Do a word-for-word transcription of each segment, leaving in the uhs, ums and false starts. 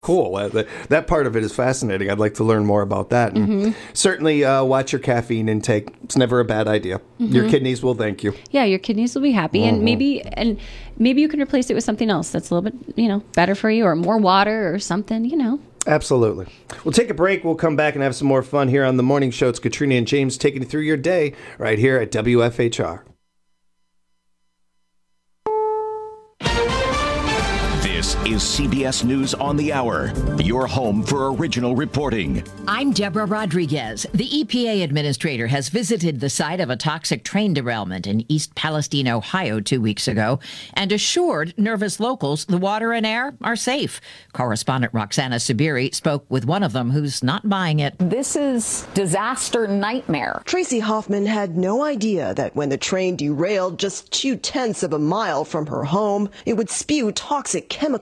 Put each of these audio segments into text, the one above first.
Cool. Uh, that, that part of it is fascinating. I'd like to learn more about that. And mm-hmm. certainly uh, watch your caffeine intake. It's never a bad idea. Mm-hmm. Your kidneys will thank you. Yeah, your kidneys will be happy. Mm-hmm. And maybe and maybe you can replace it with something else that's a little bit, you know, better for you, or more water or something, you know. Absolutely. We'll take a break. We'll come back and have some more fun here on the morning show. It's Katrina and James taking you through your day right here at W F H R. This is C B S News on the Hour, your home for original reporting. I'm Deborah Rodriguez. The E P A administrator has visited the site of a toxic train derailment in East Palestine, Ohio, two weeks ago, and assured nervous locals the water and air are safe. Correspondent Roxana Sabiri spoke with one of them who's not buying it. This is disaster nightmare. Tracy Hoffman had no idea that when the train derailed just two tenths of a mile from her home, it would spew toxic chemicals.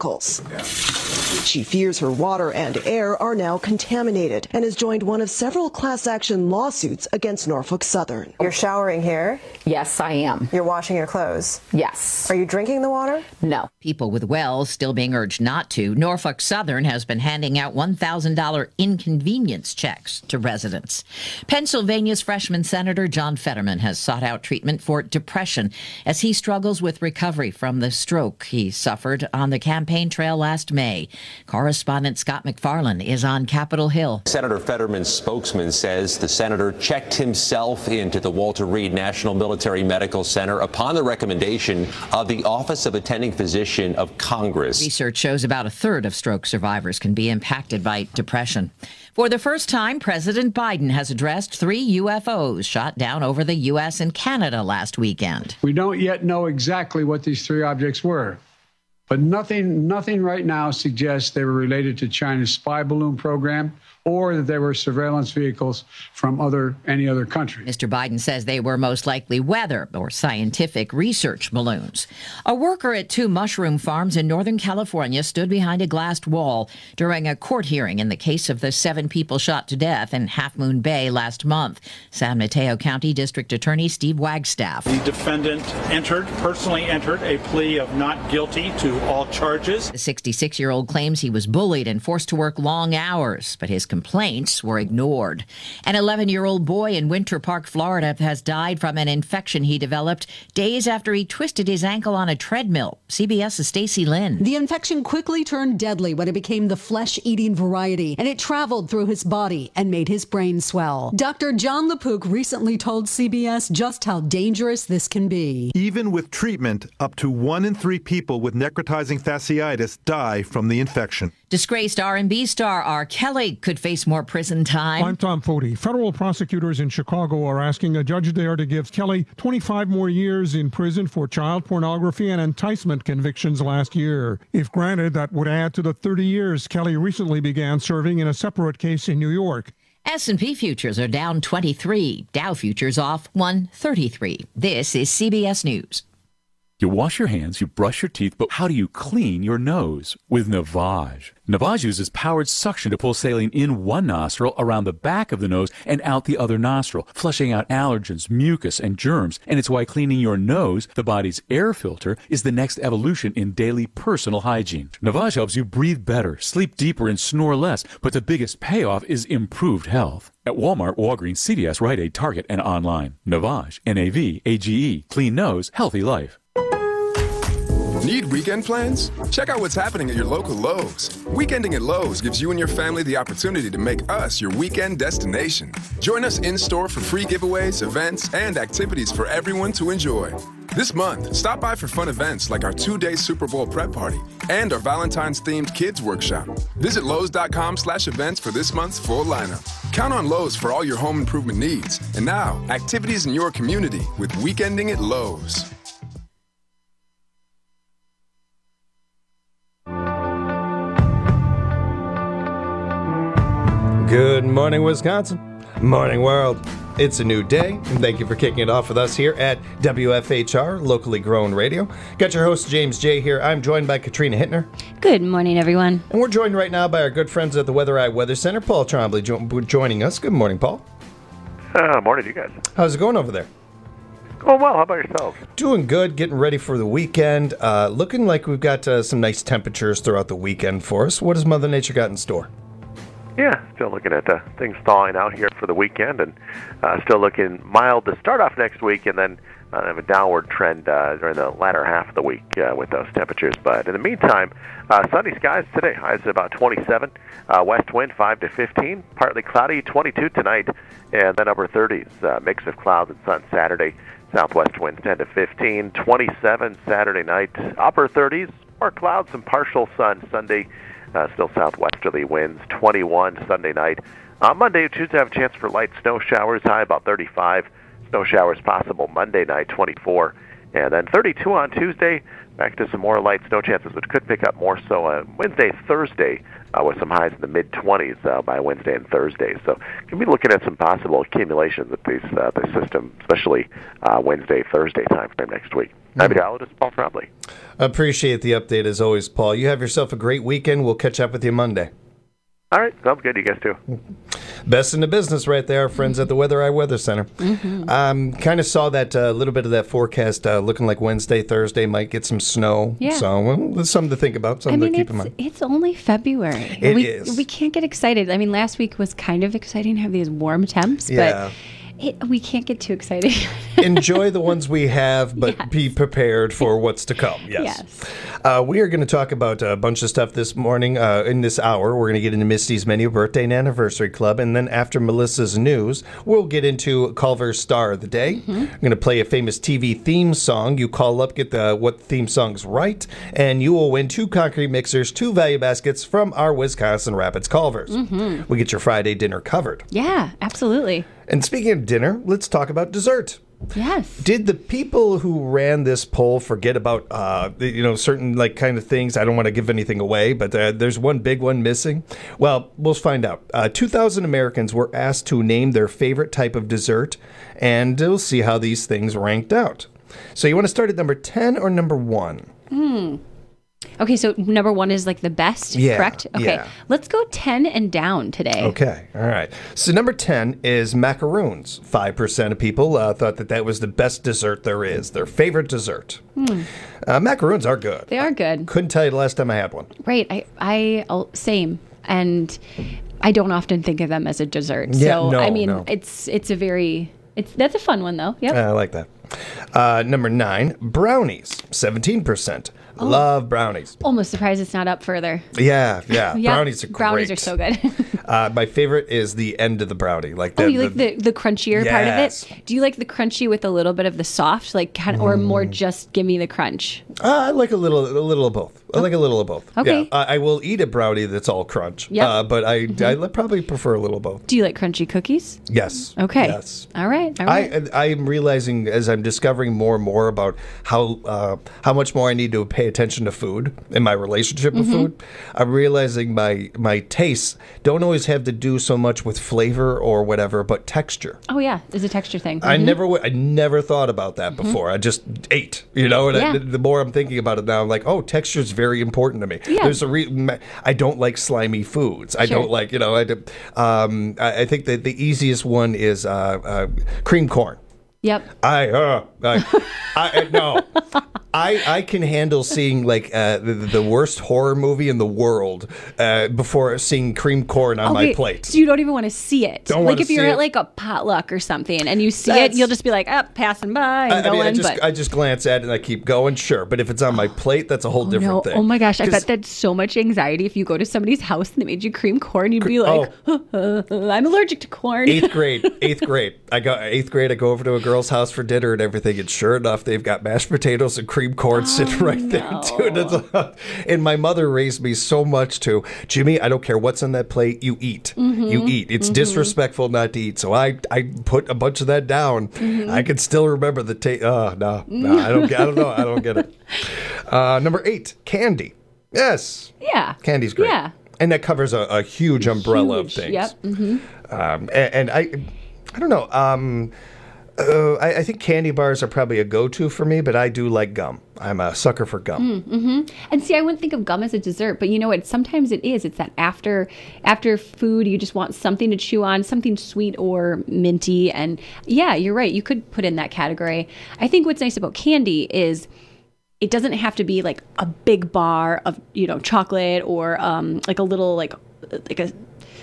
She fears her water and air are now contaminated and has joined one of several class action lawsuits against Norfolk Southern. You're showering here? Yes, I am. You're washing your clothes? Yes. Are you drinking the water? No. People with wells still being urged not to. Norfolk Southern has been handing out one thousand dollars inconvenience checks to residents. Pennsylvania's freshman Senator John Fetterman has sought out treatment for depression as he struggles with recovery from the stroke he suffered on the campaign trail last May. Correspondent Scott McFarland is on Capitol Hill. Senator Fetterman's spokesman says the senator checked himself into the Walter Reed National Military Medical Center upon the recommendation of the Office of Attending Physician of Congress. Research shows about a third of stroke survivors can be impacted by depression. For the first time, President Biden has addressed three U F Os shot down over the U S and Canada last weekend. We don't yet know exactly what these three objects were, but nothing, nothing right now suggests they were related to China's spy balloon program or that they were surveillance vehicles from other any other country. Mister Biden says they were most likely weather or scientific research balloons. A worker at two mushroom farms in Northern California stood behind a glassed wall during a court hearing in the case of the seven people shot to death in Half Moon Bay last month. San Mateo County District Attorney Steve Wagstaff. The defendant entered, personally entered, a plea of not guilty to all charges. The sixty-six-year-old claims he was bullied and forced to work long hours, but his complaints were ignored. An eleven-year-old boy in Winter Park, Florida, has died from an infection he developed days after he twisted his ankle on a treadmill. CBS's Stacy Lynn. The infection quickly turned deadly when it became the flesh-eating variety, and it traveled through his body and made his brain swell. Doctor John LaPook recently told C B S just how dangerous this can be. Even with treatment, up to one in three people with necrotizing fasciitis die from the infection. Disgraced R and B star R. Kelly could face more prison time. I'm Tom Foti. Federal prosecutors in Chicago are asking a judge there to give Kelly twenty-five more years in prison for child pornography and enticement convictions last year. If granted, that would add to the thirty years Kelly recently began serving in a separate case in New York. S and P futures are down twenty-three. Dow futures off one thirty-three. This is C B S News. You wash your hands, you brush your teeth, but how do you clean your nose? With Navage. Navage uses powered suction to pull saline in one nostril, around the back of the nose, and out the other nostril, flushing out allergens, mucus, and germs. And it's why cleaning your nose, the body's air filter, is the next evolution in daily personal hygiene. Navage helps you breathe better, sleep deeper, and snore less, but the biggest payoff is improved health. At Walmart, Walgreens, C V S, Rite Aid, Target, and online. Navage, N A V A G E, clean nose, healthy life. Need weekend plans? Check out what's happening at your local Lowe's. Weekending at Lowe's gives you and your family the opportunity to make us your weekend destination. Join us in-store for free giveaways, events, and activities for everyone to enjoy. This month, stop by for fun events like our two-day Super Bowl prep party and our Valentine's-themed kids workshop. Visit Lowe's.com slash events for this month's full lineup. Count on Lowe's for all your home improvement needs. And now, activities in your community with Weekending at Lowe's. Good morning, Wisconsin. Morning, world. It's a new day, and thank you for kicking it off with us here at W F H R, locally grown radio. Got your host, James J. here. I'm joined by Katrina Hittner. Good morning, everyone. And we're joined right now by our good friends at the Weather Eye Weather Center, Paul Trombley, jo- joining us. Good morning, Paul. Uh, morning, you guys. How's it going over there? Oh, well, how about yourself? Doing good, getting ready for the weekend. Uh, looking like we've got uh, some nice temperatures throughout the weekend for us. What has Mother Nature got in store? Yeah, still looking at uh, things thawing out here for the weekend, and uh, still looking mild to start off next week, and then uh, have a downward trend uh, during the latter half of the week uh, with those temperatures. But in the meantime, uh, sunny skies today. Highs about twenty-seven. Uh, west wind five to fifteen. Partly cloudy, twenty-two tonight, and then upper thirties. Uh, mix of clouds and sun Saturday. Southwest winds ten to fifteen. twenty-seven Saturday night. Upper thirties. More clouds and partial sun Sunday. Uh, still southwesterly winds, twenty-one Sunday night. On Monday and Tuesday, have a chance for light snow showers, high about thirty-five. Snow showers possible Monday night, twenty-four. And then thirty-two on Tuesday, back to some more light snow chances, which could pick up more so on Wednesday, Thursday, uh, with some highs in the mid-twenties uh, by Wednesday and Thursday. So we'll be looking at some possible accumulations with these, uh, the system, especially uh, Wednesday, Thursday timeframe next week. Mm-hmm. Meteorologist Paul Trombley. Appreciate the update as always, Paul. You have yourself a great weekend. We'll catch up with you Monday. All right. Sounds good. You guys too. Best in the business right there, our friends at the Weather Eye Weather Center. Mm-hmm. Um, kind of saw that a uh, little bit of that forecast uh, looking like Wednesday, Thursday might get some snow. Yeah. So well, that's something to think about, something I mean, to keep it's, in mind. it's only February. It we, is. We can't get excited. I mean, last week was kind of exciting to have these warm temps, Yeah. but it, we can't get too excited. Enjoy the ones we have, but Yes. be prepared for what's to come. Yes. Yes. Uh, we are going to talk about a bunch of stuff this morning. Uh, in this hour, we're going to get into Misty's Menu Birthday and Anniversary Club. And then after Melissa's news, we'll get into Culver's Star of the Day. Mm-hmm. I'm going to play a famous T V theme song. You call up, get the what theme song's right, and you will win two concrete mixers, two value baskets from our Wisconsin Rapids Culvers. Mm-hmm. We get your Friday dinner covered. Yeah, absolutely. And speaking of dinner, let's talk about dessert. Yes. Did the people who ran this poll forget about, uh, the- you know, certain like kind of things? I don't want to give anything away, but uh, there's one big one missing. Well, we'll find out. Uh, two thousand Americans were asked to name their favorite type of dessert, and we'll see how these things ranked out. So you want to start at number ten or number one? Hmm. Okay, so number one is like the best, Yeah, correct? Okay, yeah. let's go ten and down today. Okay, all right. So number ten is macaroons. five percent of people uh, thought that that was the best dessert there is, their favorite dessert. Hmm. Uh, macaroons are good. They are good. Couldn't tell you the last time I had one. Right. I, I, I'll- same. And I don't often think of them as a dessert. Yeah, so, no, I mean, no. it's it's a very, it's that's a fun one, though. Yep. I like that. Uh, number nine, brownies. seventeen percent. Oh. Love brownies. Almost surprised it's not up further. Yeah, yeah. Yeah, Brownies are great. Brownies are so good. uh, my favorite is the end of the brownie. Like the, oh, you like the, the crunchier part of Yes. it? Do you like the crunchy with a little bit of the soft, like kind of, or more just give me the crunch? Uh, I like a little, a little of both. I like a little of both. Okay. Yeah, I, I will eat a brownie that's all crunch. Yep. Uh, but I, Mhm. I probably prefer a little of both. Do you like crunchy cookies? Yes. Okay. Yes. All right. All right. I I'm realizing as I'm discovering more and more about how uh, how much more I need to pay attention to food in my relationship with Mhm. food. I'm realizing my my tastes don't always have to do so much with flavor or whatever, but texture. oh yeah, it's a texture thing. I Mhm. never w- I never thought about that before. I just ate, you know. And I, Yeah. the, the more I'm thinking about it now, I'm like, oh, texture is very important to me. Yeah. There's a re- I don't like slimy foods. I Sure. don't like, you know. I do- um I, I think that the easiest one is uh, uh, cream corn. Yep. I uh I, I no. I I can handle seeing like uh, the, the worst horror movie in the world uh, before seeing cream corn on my Okay, plate. So you don't even want to see it. Don't like wanna if you're see at it. like a potluck or something and you see it, That's- you'll just be like, oh, passing by and I, I going. mean, I just but I just glance at it and I keep going. Sure, but if it's on my plate, that's a whole oh, different no. thing. Oh my gosh, I 'Cause- bet that's so much anxiety if you go to somebody's house and they made you cream corn. You'd be like, I'm allergic to corn. Eighth grade, eighth grade. I go eighth grade. I go over to a girl's house for dinner and everything, and sure enough, they've got mashed potatoes and cream corn sitting right there too. And, it's- and my mother raised me so much to Jimmy. I don't care what's on that plate. You eat. Mhm, You eat. It's mhm. disrespectful not to eat. So I I put a bunch of that down. Mhm. I can still remember the taste. Oh no, no, I don't. get- I don't know. I don't get it. Uh, number eight, candy. Yes, Yeah. candy's great. Yeah. And that covers a, a huge umbrella Huge. of things. Yep. hmm Um, and, and I, I don't know. Um, Uh, I, I think candy bars are probably a go-to for me, but I do like gum. I'm a sucker for gum. Mm-hmm. And see, I wouldn't think of gum as a dessert, but you know what? Sometimes it is. It's that after after food, you just want something to chew on, something sweet or minty. And yeah, you're right. You could put in that category. I think what's nice about candy is it doesn't have to be like a big bar of, you know, chocolate or um, like a little like like a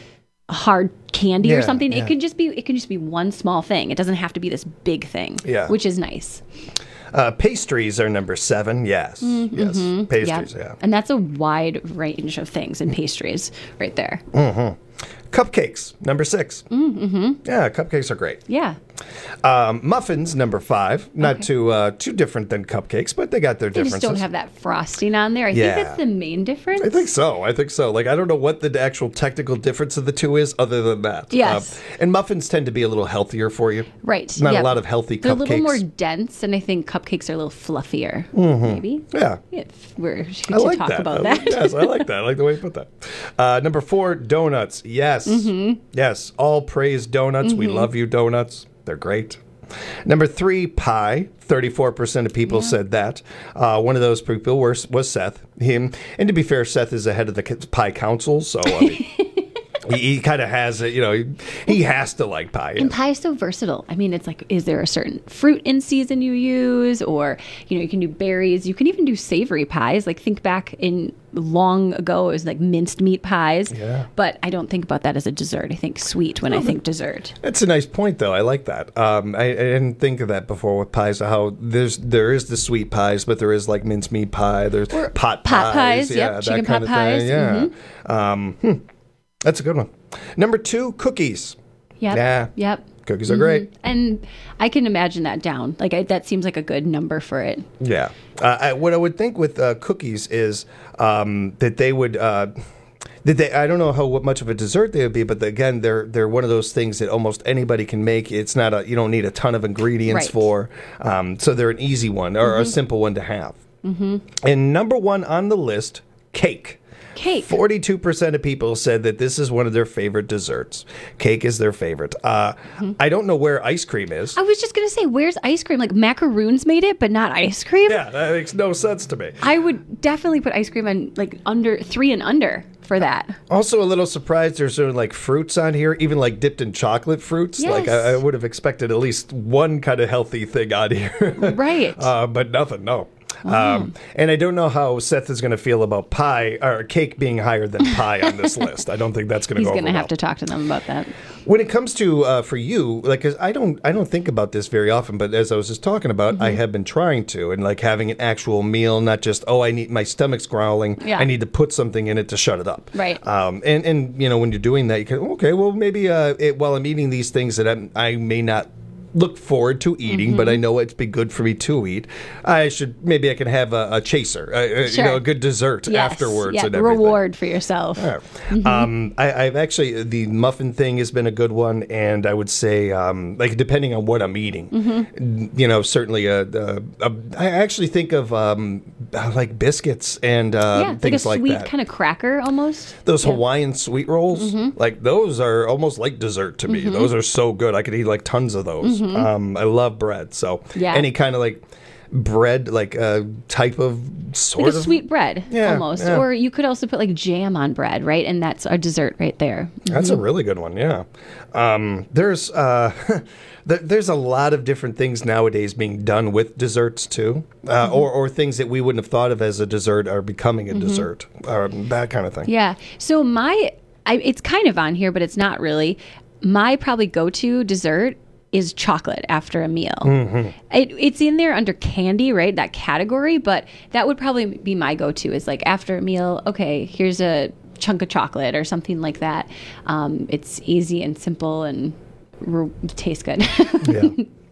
hard candy Yeah, or something. yeah. It could just be it can just be one small thing. It doesn't have to be this big thing. Yeah. Which is nice. Uh, pastries are number seven. Yes. Mm-hmm. Yes. Pastries, yeah. And that's a wide range of things in pastries right there. Mm-hmm. Cupcakes, number six. Mm-hmm. Yeah, cupcakes are great. Yeah. Um, muffins, number five. Not Okay. too uh, too different than cupcakes, but they got their They differences. just don't have that frosting on there. I Yeah. think that's the main difference. I think so. I think so. Like, I don't know what the actual technical difference of the two is other than that. Yes. Um, and muffins tend to be a little healthier for you. Right. Not yeah. a lot of healthy They're cupcakes. a little more dense, and I think cupcakes are a little fluffier. Mhm. Maybe. Yeah. If we're I to like talk that. about I that. like- yes, I like that. I like the way you put that. Uh, number four, donuts. Yes. Mhm. Yes. All praise donuts. We Mhm. love you, donuts. They're great. Number three, pie. thirty-four percent of people said that. Uh, one of those people was, was Seth. Him. And to be fair, Seth is the head of the Pie Council, so I mean, he, he kind of has it, you know, he, he has to like pie. And pie is so versatile. I mean, it's like, is there a certain fruit in season you use? Or, you know, you can do berries. You can even do savory pies. Like, think back in long ago, it was like minced meat pies. Yeah. But I don't think about that as a dessert. I think sweet when I think dessert. That's a nice point, though. I like that. Um, I, I didn't think of that before with pies. How there's there is the sweet pies, but there is like mincemeat pie. There's Or pot pot pies, yeah, yep, that chicken kind pot of pies, thing. Yeah, mhm. um, hmm. That's a good one. Number two, cookies. Yep. Yeah. Yep. Cookies are Mhm. great. And I can imagine that down. Like, I, that seems like a good number for it. Yeah. Uh, I, what I would think with uh, cookies is um, that they would. Uh, that they, I don't know how what much of a dessert they would be, but again, they're they're one of those things that almost anybody can make. It's not a you don't need a ton of ingredients Right. for, um, so they're an easy one or a Mhm. simple one to have. Mm-hmm. And number one on the list, cake. Cake. forty-two percent of people said that this is one of their favorite desserts. Cake is their favorite. Uh, Mm-hmm. I don't know where ice cream is. I was just going to say, where's ice cream? Like, macaroons made it, but not ice cream? Yeah, that makes no sense to me. I would definitely put ice cream on, like, under three and under for that. Also, a little surprised there's sort of like fruits on here, even like dipped in chocolate fruits. Like Yes. I, I would have expected at least one kind of healthy thing on here. Right. Uh, but nothing, no. Um, and I don't know how Seth is going to feel about pie or cake being higher than pie on this list. I don't think that's going to He's go going to over have well. to talk to them about that. When it comes to uh, for you, like 'cause I don't, I don't think about this very often. But as I was just talking about, I Mhm. have been trying to, and like having an actual meal, not just oh, I need my stomach's growling. Yeah. I need to put something in it to shut it up. Right. Um, and and you know when you're doing that, you can okay, well maybe uh, it, while I'm eating these things that I'm, I may not look forward to eating, but I know it'd be good for me to eat. I should maybe I can have a, a chaser, uh, uh, Sure. you know, a good dessert Yes. afterwards. Yeah, and everything. reward for yourself. Yeah. Mhm. Um, I, I've actually the muffin thing has been a good one, and I would say um, like depending on what I'm eating, Mhm. you know, certainly a, a, a. I actually think of um, like biscuits and uh, yeah, it's like a things like, sweet that. kind of cracker almost. Those Yeah. Hawaiian sweet rolls, Mhm. like those are almost like dessert to me. Mhm. Those are so good. I could eat like tons of those. Mhm. Um, I love bread, so Yeah. any kind of like bread, like a uh, type of sort Like a of sweet bread, Yeah, almost. yeah. Or you could also put like jam on bread, right? And that's a dessert right there. That's a Mhm. really good one, yeah. Um, there's uh, th- there's a lot of different things nowadays being done with desserts too, uh, Mhm. or or things that we wouldn't have thought of as a dessert are becoming a Mhm. dessert, or that kind of thing. Yeah. So my, I, it's kind of on here, but it's not really. My probably go-to dessert is chocolate after a meal. Mhm. It, it's in there under candy, right? That category, but that would probably be my go-to is like after a meal, okay, here's a chunk of chocolate or something like that. Um, it's easy and simple and r- tastes good. Yeah.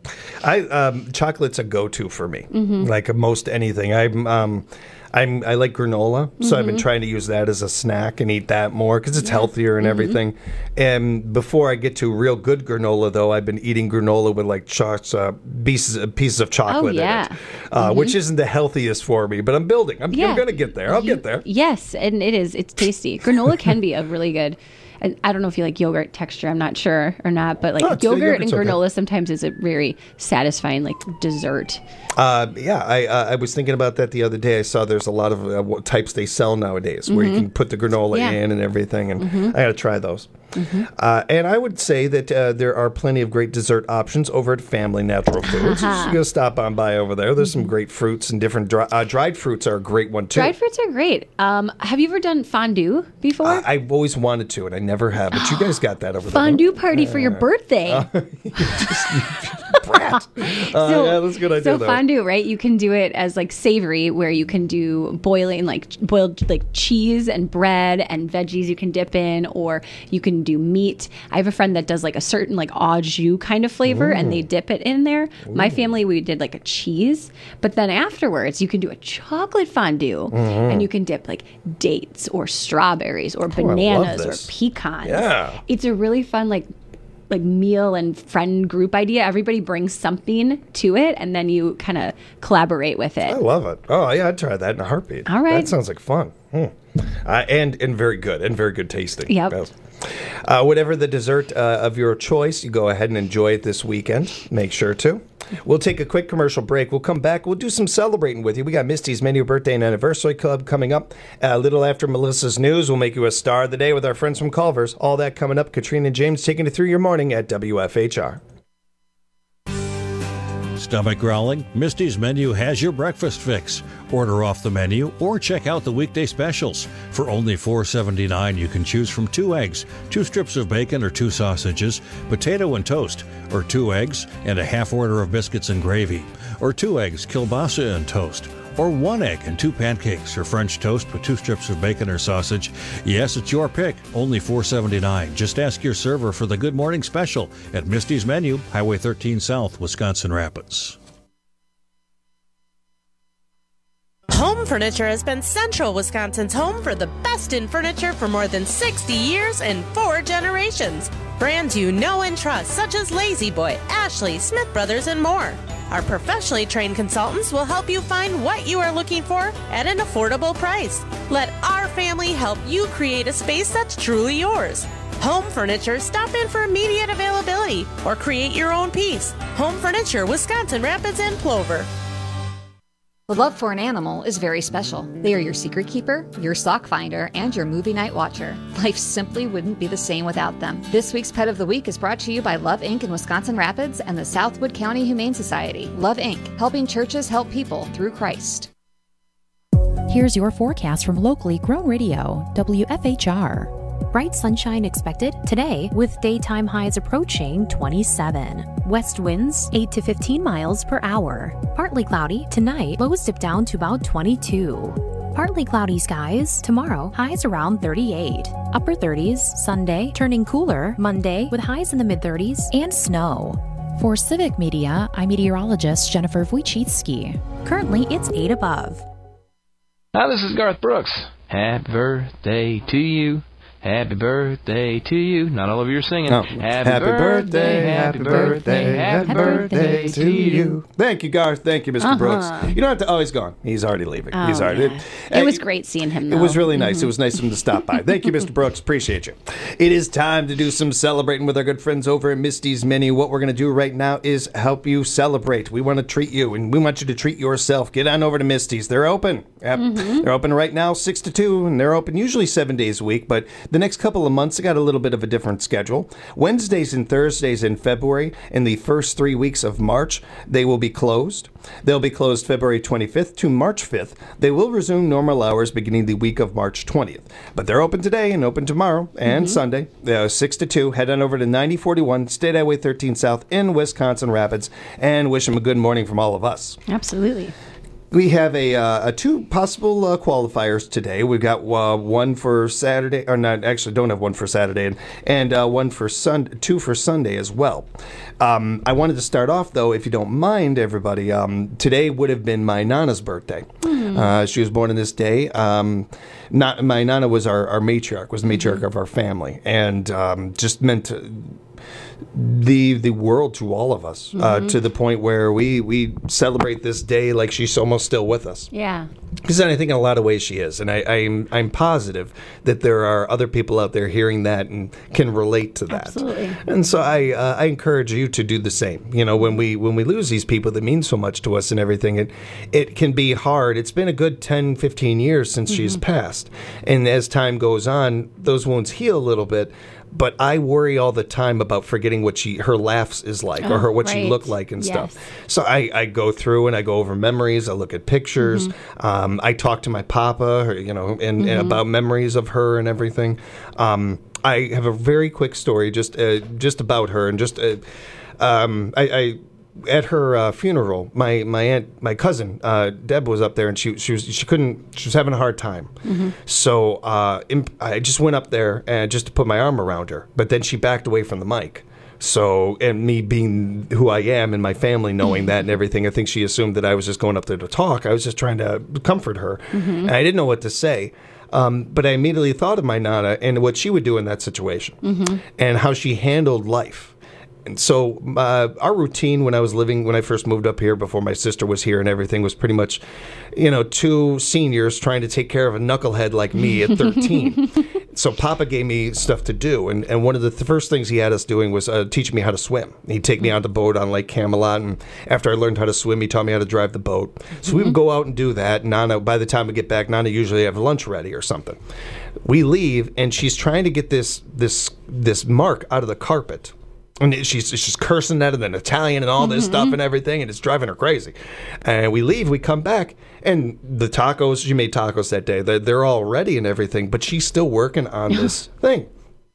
I um, chocolate's a go-to for me. Mhm. Like most anything, I'm um, I'm I like granola, so I've been Mhm. trying to use that as a snack and eat that more because it's Yeah. healthier and Mhm. everything. And before I get to real good granola, though, I've been eating granola with like cho- uh, pieces pieces of chocolate yeah. in it, uh, Mhm. which isn't the healthiest for me, but I'm building. I'm, Yeah. I'm gonna get there. I'll You- get there. Yes, and it is. It's tasty. Granola can be a really good. I, I don't know if you like yogurt texture. I'm not sure or not, but like Oh, it's- yogurt and yogurt's okay. granola sometimes is a very satisfying like dessert. Uh, yeah, I uh, I was thinking about that the other day. I saw there's a lot of uh, what types they sell nowadays where you Mhm. can put the granola Yeah. in and everything, and Mhm. I got to try those. Mhm. Uh, and I would say that uh, there are plenty of great dessert options over at Family Natural Foods. Uh-huh. Just go stop on by over there. There's some great fruits and different dry, uh, dried fruits are a great one too. Dried fruits are great. Um, have you ever done fondue before? I, I've always wanted to, and I never have. But you guys got that over there. Fondue party for your birthday. Uh, brat. Uh, yeah, that's a good idea. So though. fondue, right? You can do it as like savory, where you can do boiling, like boiled like cheese and bread and veggies you can dip in, or you can do meat. I have a friend that does like a certain like au jus kind of flavor, and they Ooh. dip it in there. My Ooh. family, we did like a cheese, but then afterwards you can do a chocolate fondue, Mhm. and you can dip like dates or strawberries or Oh, I love bananas or this. pecans. Yeah. It's a really fun like like meal and friend group idea. Everybody brings something to it, and then you kind of collaborate with it. I love it. Oh yeah, I'd try that in a heartbeat. All right. that sounds like fun. Hmm. Uh, and and very good and very good tasting. Yep. Yes. Uh, whatever the dessert uh, of your choice, you go ahead and enjoy it this weekend. Make sure to. We'll take a quick commercial break. We'll come back. We'll do some celebrating with you. We got Misty's Menu Birthday and Anniversary Club coming up. A little after Melissa's News, we'll make you a star of the day with our friends from Culver's. All that coming up. Katrina and James taking it through your morning at W F H R. Stomach growling? Misty's Menu has your breakfast fix. Order off the menu or check out the weekday specials. For only four dollars and seventy-nine cents, you can choose from two eggs, two strips of bacon or two sausages, potato and toast, or two eggs and a half order of biscuits and gravy, or two eggs, kielbasa and toast, or one egg and two pancakes or French toast with two strips of bacon or sausage. Yes, it's your pick. Only four dollars and seventy-nine cents. Just ask your server for the Good Morning Special at Misty's Menu, Highway thirteen South, Wisconsin Rapids. Home Furniture has been Central Wisconsin's home for the best in furniture for more than sixty years and four generations. Brands you know and trust, such as Lazy Boy, Ashley, Smith Brothers, and more. Our professionally trained consultants will help you find what you are looking for at an affordable price. Let our family help you create a space that's truly yours. Home Furniture, stop in for immediate availability or create your own piece. Home Furniture, Wisconsin Rapids and Plover. The love for an animal is very special. They are your secret keeper, your sock finder, and your movie night watcher. Life simply wouldn't be the same without them. This week's Pet of the Week is brought to you by Love Incorporated in Wisconsin Rapids and the Southwood County Humane Society. Love Incorporated, helping churches help people through Christ. Here's your forecast from locally grown radio, W F H R. Bright sunshine expected today with daytime highs approaching twenty-seven. West winds eight to fifteen miles per hour. Partly cloudy tonight, lows dip down to about twenty-two. Partly cloudy skies tomorrow, highs around thirty-eight. Upper thirties Sunday, turning cooler Monday with highs in the mid thirties and snow. For Civic Media, I'm meteorologist Jennifer Wojcicki. Currently, it's eight above. Hi, this is Garth Brooks. Happy birthday to you. Happy birthday to you. Not all of you are singing. Oh. Happy, Happy birthday, happy birthday, happy birthday to you. Thank you, Garth. Thank you, Mister Uh-huh. Brooks. You don't have to. Oh, he's gone. He's already leaving. Oh, he's already. yeah. It was great seeing him, though. It was really nice. Mhm. It was nice of him to stop by. Thank you, Mister Brooks. Appreciate you. It is time to do some celebrating with our good friends over at Misty's Menu. What we're going to do right now is help you celebrate. We want to treat you, and we want you to treat yourself. Get on over to Misty's. They're open. Yep. Mhm. They're open right now, six to two, and they're open usually seven days a week, but the next couple of months, they got a little bit of a different schedule. Wednesdays and Thursdays in February, and the first three weeks of March, they will be closed. They'll be closed February twenty-fifth to March fifth. They will resume normal hours beginning the week of March twentieth. But they're open today and open tomorrow and Mhm. Sunday, uh, six to two. Head on over to ninety forty-one State Highway thirteen South in Wisconsin Rapids, and wish them a good morning from all of us. Absolutely. We have a, uh, a two possible uh, qualifiers today. We've got uh, one for Saturday, or not, actually don't have one for Saturday, and, and uh, one for Sun, two for Sunday as well. Um, I wanted to start off, though, if you don't mind, everybody. Um, today would have been my Nana's birthday. Mm. Uh, she was born on this day. Um, not my Nana was our, our matriarch, was the matriarch of our family, and um, just meant to, the the world to all of us, uh, Mhm. to the point where we we celebrate this day like she's almost still with us. Yeah. Because I think in a lot of ways she is, and I, I'm I'm positive that there are other people out there hearing that and can relate to that. Absolutely. And so I uh, I encourage you to do the same. You know, when we when we lose these people that mean so much to us and everything, it it can be hard. It's been a good ten, fifteen years since she's Mhm. passed, and as time goes on, those wounds heal a little bit. But I worry all the time about forgetting what she her laughs is like, or Oh, her what she right. looked like and stuff. Yes. So I, I go through and I go over memories. I look at pictures. Mhm. Um, I talk to my papa, or, you know, and, and Mhm. about memories of her and everything. Um, I have a very quick story just uh, just about her, and just uh, um, I. I at her uh, funeral, my my aunt, my cousin uh, Deb was up there, and she she was she couldn't she was having a hard time. Mhm. So uh, imp- I just went up there and just to put my arm around her, but then she backed away from the mic. So, and me being who I am and my family knowing that and everything, I think she assumed that I was just going up there to talk. I was just trying to comfort her, Mhm. and I didn't know what to say. Um, but I immediately thought of my Nana and what she would do in that situation, Mhm. and how she handled life. And so uh, our routine when I was living, when I first moved up here before my sister was here and everything, was pretty much, you know, two seniors trying to take care of a knucklehead like me at thirteen. So Papa gave me stuff to do, and, and one of the th- first things he had us doing was uh, teaching me how to swim. He'd take me on the boat on Lake Camelot, and after I learned how to swim, he taught me how to drive the boat. So we would go out and do that, and Nana, by the time we get back, Nana usually have lunch ready or something. We leave, and she's trying to get this this this mark out of the carpet. And she's she's cursing at it in Italian and all this Mhm. stuff and everything, and it's driving her crazy. And we leave, we come back, and the tacos, she made tacos that day. They're, they're all ready and everything, but she's still working on this thing.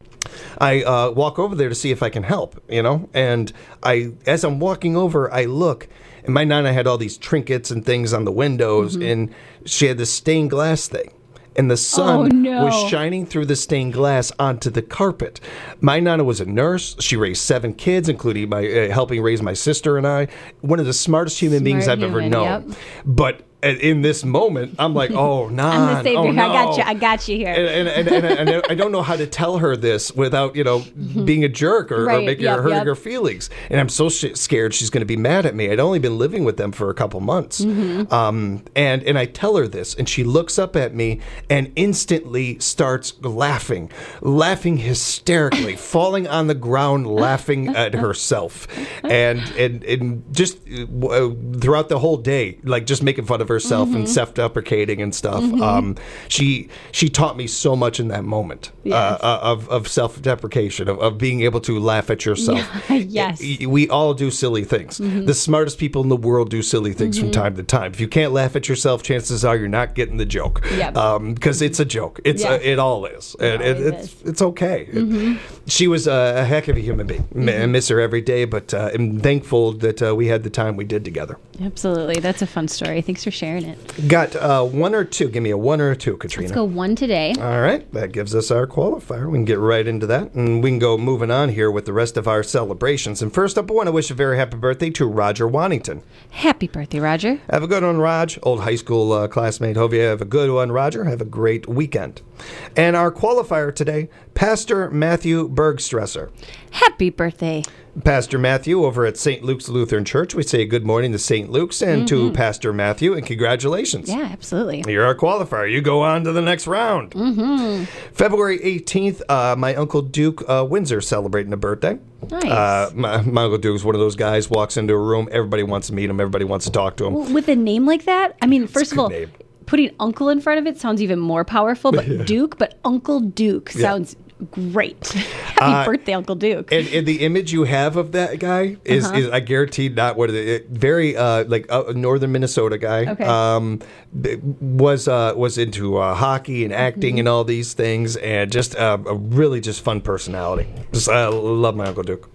I uh, walk over there to see if I can help, you know, and I, as I'm walking over, I look, and my Nana had all these trinkets and things on the windows, Mhm. and she had this stained glass thing. And the sun Oh, no. was shining through the stained glass onto the carpet. My Nana was a nurse. She raised seven kids, including my uh, helping raise my sister and I. One of the smartest human beings Smart I've ever human, known. yep. But uh, in this moment, I'm like, oh, nah. I'm the savior. Oh, no. I got you. I got you here. And, and, and, and, and I don't know how to tell her this without, you know, being a jerk or, or Right, making yep, her hurting yep. her feelings. And I'm so sh- scared she's going to be mad at me. I'd only been living with them for a couple months. Mhm. Um, and, and I tell her this, and she looks up at me and instantly starts laughing, laughing hysterically, falling on the ground, laughing at herself. And, and, and just uh, throughout the whole day, like just making fun of herself Mhm. and self-deprecating and stuff. Mhm. Um, she she taught me so much in that moment Yes. uh, of, of self-deprecation, of, of being able to laugh at yourself. Yes. Y- We all do silly things. Mhm. The smartest people in the world do silly things from Mhm. time to time. If you can't laugh at yourself, chances are you're not getting the joke. Yep. Um, because it's a joke. It's Yes. uh, it all is. And it, always it's it's okay. Mhm. She was a, a heck of a human being. M- I Mhm. miss her every day, but uh, I'm thankful that uh, we had the time we did together. Absolutely. That's a fun story. Thanks for sharing it. Got uh, one or two. Give me a one or a two, Katrina. Let's go one today. All right, that gives us our qualifier. We can get right into that, and we can go moving on here with the rest of our celebrations. And first up, I want to wish a very happy birthday to Roger Wannington. Happy birthday, Roger. Have a good one, Raj. Old high school uh, classmate. Hope you have a good one, Roger. Have a great weekend. And our qualifier today, Pastor Matthew Bergstresser. Happy birthday. Pastor Matthew over at Saint Luke's Lutheran Church. We say good morning to Saint Luke's and to Mhm. Pastor Matthew, and congratulations. Yeah, absolutely. You're our qualifier. You go on to the next round. Mm-hmm. February eighteenth, uh, my Uncle Duke uh, Windsor celebrating a birthday. Nice. Uh, my, my Uncle Duke's one of those guys, walks into a room, everybody wants to meet him, everybody wants to talk to him. Well, with a name like that, I mean, first a of all, good name. putting uncle in front of it sounds even more powerful, but Yeah. Duke, but Uncle Duke Yeah. sounds great. Happy Uh, birthday, Uncle Duke. And, and the image you have of that guy is, Uh-huh. is I guarantee, not what it is. Very uh, like a northern Minnesota guy. Okay. Um, b- was uh, was into uh, hockey and acting Mhm. and all these things, and just uh, a really just fun personality. Just I love my Uncle Duke.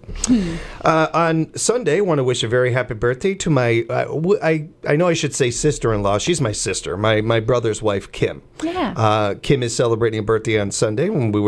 Uh, on Sunday, I want to wish a very happy birthday to my, uh, w- I, I know I should say sister-in-law. She's my sister, my, my brother's wife, Kim. Yeah. Uh, Kim is celebrating a birthday on Sunday, and we wish her a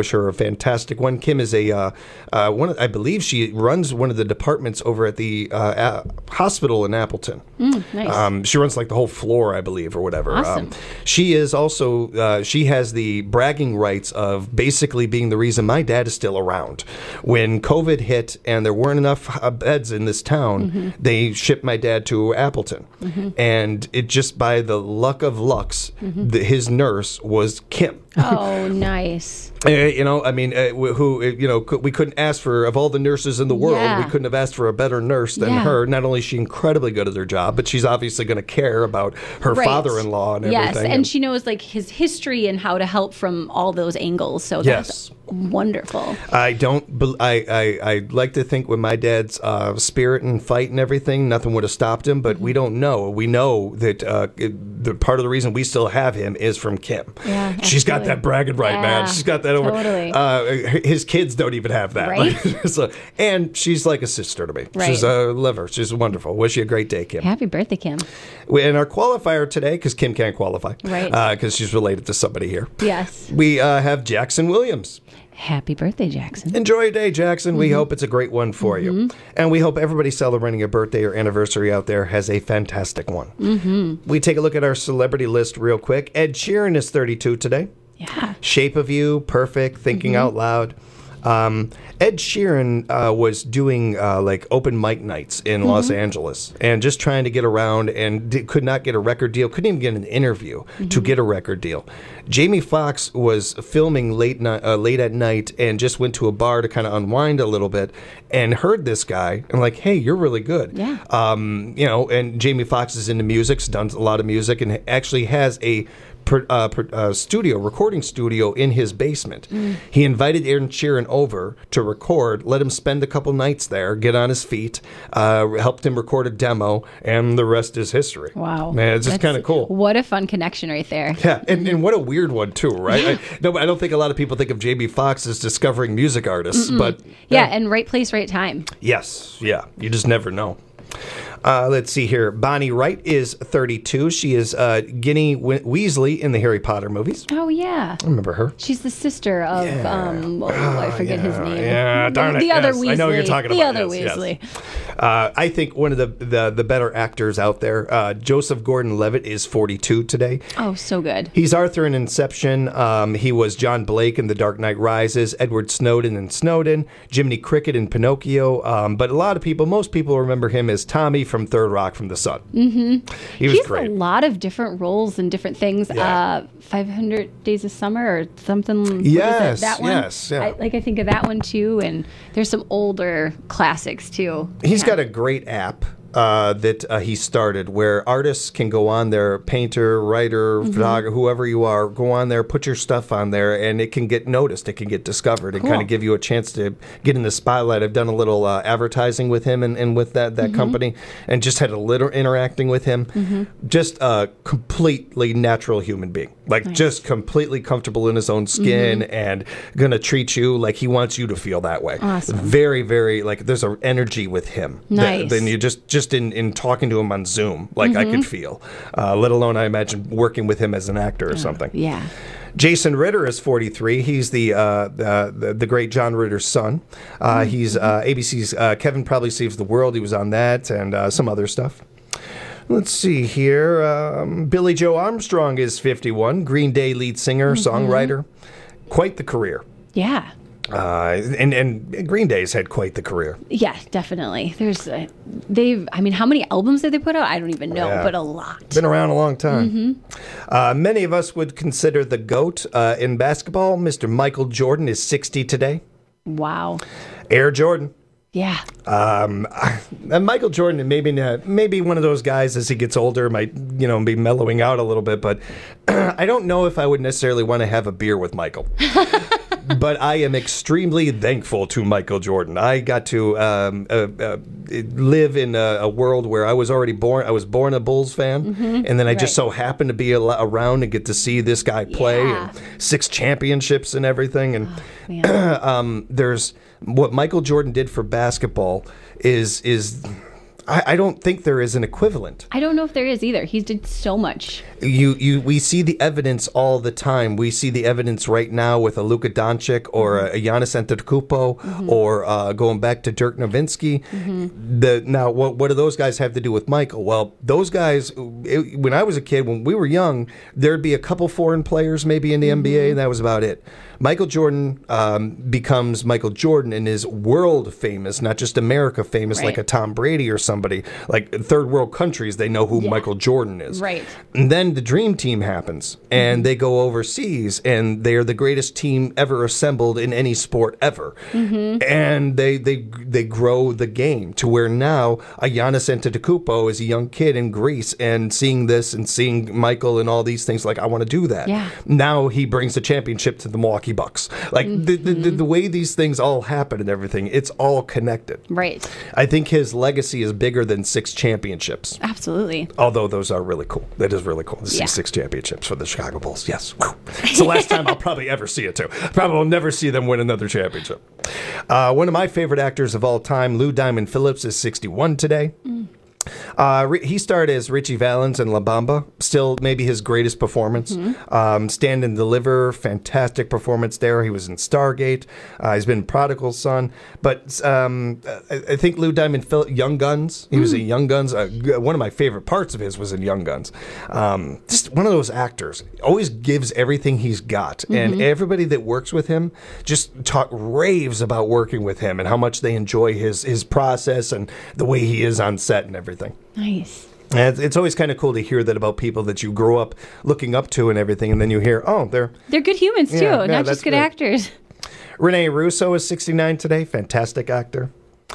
fantastic one. Kim is a uh, uh, one. Of, I believe she runs one of the departments over at the uh, a- hospital in Appleton. Mm, nice. Um, she runs like the whole floor, I believe, or whatever. Awesome. Um, she is also uh, she has the bragging rights of basically being the reason my dad is still around. When COVID hit and there weren't enough uh, beds in this town, Mm-hmm. they shipped my dad to Appleton, Mhm. and it just by the luck of lucks, Mhm. the, his nurse was Kim. Oh, nice. Uh, you know, I mean, uh, wh- who, uh, you know, could, we couldn't ask for, of all the nurses in the world, Yeah. we couldn't have asked for a better nurse than Yeah. her. Not only is she incredibly good at her job, but she's obviously going to care about her Right. father-in-law and Yes, everything. and she knows like his history and how to help from all those angles. So Yes. that's wonderful. I don't. bel- I, I I like to think with my dad's uh, spirit and fight and everything, nothing would have stopped him. But we don't know. We know that uh, it, the part of the reason we still have him is from Kim. Yeah, She's got absolutely. that bragging right, man. Yeah, She's got that over. totally. Uh, his kids don't even have that. Right? Like, so, and she's like a sister to me. Right. She's a liver. She's wonderful. Wish you a great day, Kim. Happy birthday, Kim. We- And our qualifier today, because Kim can't qualify, Right. Because she's related to somebody here. Yes. We uh, have Jackson Williams. Happy birthday, Jackson. Enjoy your day, Jackson. We Mhm. hope it's a great one for you. And we hope everybody celebrating a birthday or anniversary out there has a fantastic one. Mm-hmm. We take a look at our celebrity list real quick. Ed Sheeran is thirty-two today. Yeah. Shape of You, perfect, thinking Mhm. out loud. Um, Ed Sheeran uh, was doing uh, like open mic nights in Los Mhm. Angeles and just trying to get around and di- could not get a record deal, couldn't even get an interview to Mhm. get a record deal. Jamie Foxx was filming late, ni- uh, late at night and just went to a bar to kind of unwind a little bit and heard this guy and like, hey, you're really good. Yeah. Um, you know, and Jamie Foxx is into music, has done a lot of music, and actually has a per, uh, per, uh, studio, recording studio in his basement. Mm. He invited Ed Sheeran over to record, let him spend a couple nights there, get on his feet, uh, helped him record a demo, and the rest is history. Wow. Man, it's just That's- kind of cool. What a fun connection right there. Yeah, and, and what a weird one too, right? I, no, I don't think a lot of people think of Jamie Foxx as discovering music artists, Mm-mm. but yeah, and right place, right time. yes, yeah, you just never know. Uh, let's see here. Bonnie Wright is thirty-two. She is uh, Ginny we- Weasley in the Harry Potter movies. Oh yeah. I remember her. She's the sister of um oh, I forget his name. Yeah, darn the, it. the other yes. Weasley. I know what you're talking the about. other Yes, yes. Weasley. Uh, I think one of the, the, the better actors out there, uh, Joseph Gordon-Levitt, is forty-two today. Oh, so good. He's Arthur in Inception. Um, he was John Blake in The Dark Knight Rises, Edward Snowden in Snowden, Jiminy Cricket in Pinocchio. Um, but a lot of people, most people remember him as Tommy from Third Rock from the Sun. Mm-hmm. He was He's great. a lot of different roles and different things. Yeah. Uh, five hundred Days of Summer or something. what is it? Yes, that one. yes, yeah. I, like I think of that one too, and there's some older classics too. He's Yeah. got a great app uh, that uh, he started where artists can go on there, painter, writer, Mhm. photographer, whoever you are, go on there, put your stuff on there, and it can get noticed. It can get discovered and Cool. kind of give you a chance to get in the spotlight. I've done a little uh, advertising with him and, and with that, that Mhm. company and just had a little interacting with him. Mhm. Just a completely natural human being. Like Nice. just completely comfortable in his own skin Mhm. and going to treat you like he wants you to feel that way. Awesome. Very, very, like there's an energy with him. that- Nice. Then you just, just in, in talking to him on Zoom, like I could Mhm. feel, uh, let alone I imagine working with him as an actor or something. Yeah. Jason Ritter is forty-three. He's the uh, the, the the great John Ritter's son. Uh, Mm-hmm. He's uh, A B C's uh, Kevin Probably Saves the World. He was on that and uh, some other stuff. Let's see here. Um, Billy Joe Armstrong is fifty-one. Green Day lead singer, Mhm. songwriter. Quite the career. Yeah. Uh, and, and Green Day's had quite the career. Yeah, definitely. There's uh, they've. I mean, how many albums did they put out? I don't even know, Yeah. but a lot. Been around a long time. Mhm. Uh, many of us would consider the GOAT uh, in basketball. Mister Michael Jordan is sixty today. Wow. Air Jordan. Yeah. Um, and Michael Jordan, maybe not, maybe one of those guys as he gets older might, you know, be mellowing out a little bit. But I don't know if I would necessarily want to have a beer with Michael. But I am extremely thankful to Michael Jordan. I got to um, uh, uh, live in a, a world where I was already born. I was born a Bulls fan, Mhm. and then I just Right. so happened to be al- around and get to see this guy play Yeah. and six championships and everything. And man. um, there's what Michael Jordan did for basketball is is. I, I don't think there is an equivalent. I don't know if there is either. He did so much. You, you, we see the evidence all the time. We see the evidence right now with a Luka Doncic or a, a Giannis Antetokounmpo, mm-hmm. or uh, going back to Dirk Nowitzki. Mm-hmm. The now, what what do those guys have to do with Michael? Well, those guys, it, when I was a kid, when we were young, there'd be a couple foreign players maybe in the mm-hmm. N B A, and that was about it. Michael Jordan um, becomes Michael Jordan and is world famous, not just America famous, right. like a Tom Brady or somebody. Like third world countries, they know who yeah. Michael Jordan is. Right. And then the Dream Team happens, and mm-hmm. they go overseas, and they are the greatest team ever assembled in any sport ever. Mm-hmm. And they they they grow the game to where now a Giannis Antetokounmpo is a young kid in Greece, and seeing this and seeing Michael and all these things, like, I want to do that. Yeah. Now he brings the championship to the Milwaukee Bucks. Like mm-hmm. the, the, the the way these things all happen and everything, it's all connected. Right. I think his legacy is bigger than six championships. Absolutely. Although those are really cool. That is really cool to see yeah. six championships for the Chicago Bulls. Yes. Whew. It's the last time I'll probably ever see it too. Probably will never see them win another championship. Uh, one of my favorite actors of all time, Lou Diamond Phillips, is sixty-one today. Mm. Uh, he starred as Richie Valens in La Bamba, still maybe his greatest performance. Mm-hmm. Um, Stand and Deliver, fantastic performance there. He was in Stargate. Uh, he's been in Prodigal Son. But um, I, I think Lou Diamond, Phil- Young Guns, he mm. was in Young Guns. Uh, one of my favorite parts of his was in Young Guns. Um, just one of those actors. Always gives everything he's got. Mm-hmm. And everybody that works with him just talk raves about working with him and how much they enjoy his, his process and the way he is on set and everything. Nice. And it's always kind of cool to hear that about people that you grow up looking up to and everything, and then you hear, oh, they're... They're good humans, too, yeah, yeah, not just good great. actors. Rene Russo is sixty-nine today. Fantastic actor.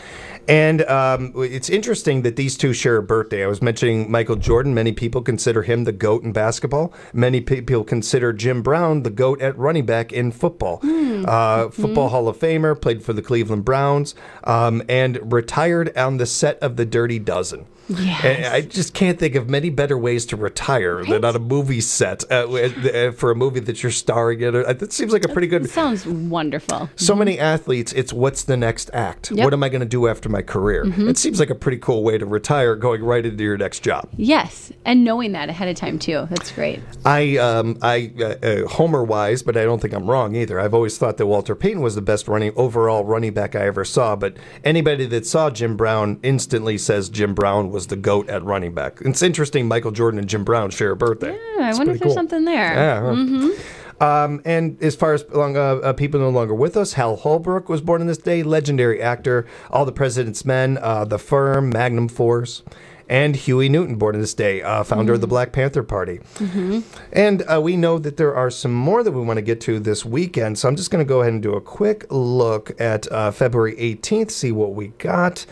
And um, it's interesting that these two share a birthday. I was mentioning Michael Jordan. Many people consider him the GOAT in basketball. Many people consider Jim Brown the GOAT at running back in football. Mm. Uh, football mm. Hall of Famer, played for the Cleveland Browns, um, and retired on the set of The Dirty Dozen. Yes. And I just can't think of many better ways to retire right? than on a movie set uh, for a movie that you're starring in. It seems like a pretty good... It sounds wonderful. So mm-hmm. many athletes, it's what's the next act? Yep. What am I going to do after my career? Mm-hmm. It seems like a pretty cool way to retire, going right into your next job. Yes, and knowing that ahead of time, too. That's great. I, um, I uh, uh, Homer-wise, but I don't think I'm wrong either. I've always thought that Walter Payton was the best running overall running back I ever saw, but anybody that saw Jim Brown instantly says Jim Brown was the GOAT at running back. It's interesting Michael Jordan and Jim Brown share a birthday. Yeah, I wonder if there's cool. something there. Yeah. Mm-hmm. Um, and as far as long, uh, uh, people no longer with us, Hal Holbrook was born on this day, legendary actor, All the President's Men, uh, The Firm, Magnum Force, and Huey Newton, born on this day, uh, founder mm-hmm. of the Black Panther Party. Mm-hmm. And uh, we know that there are some more that we want to get to this weekend, so I'm just going to go ahead and do a quick look at uh, February eighteenth, see what we got.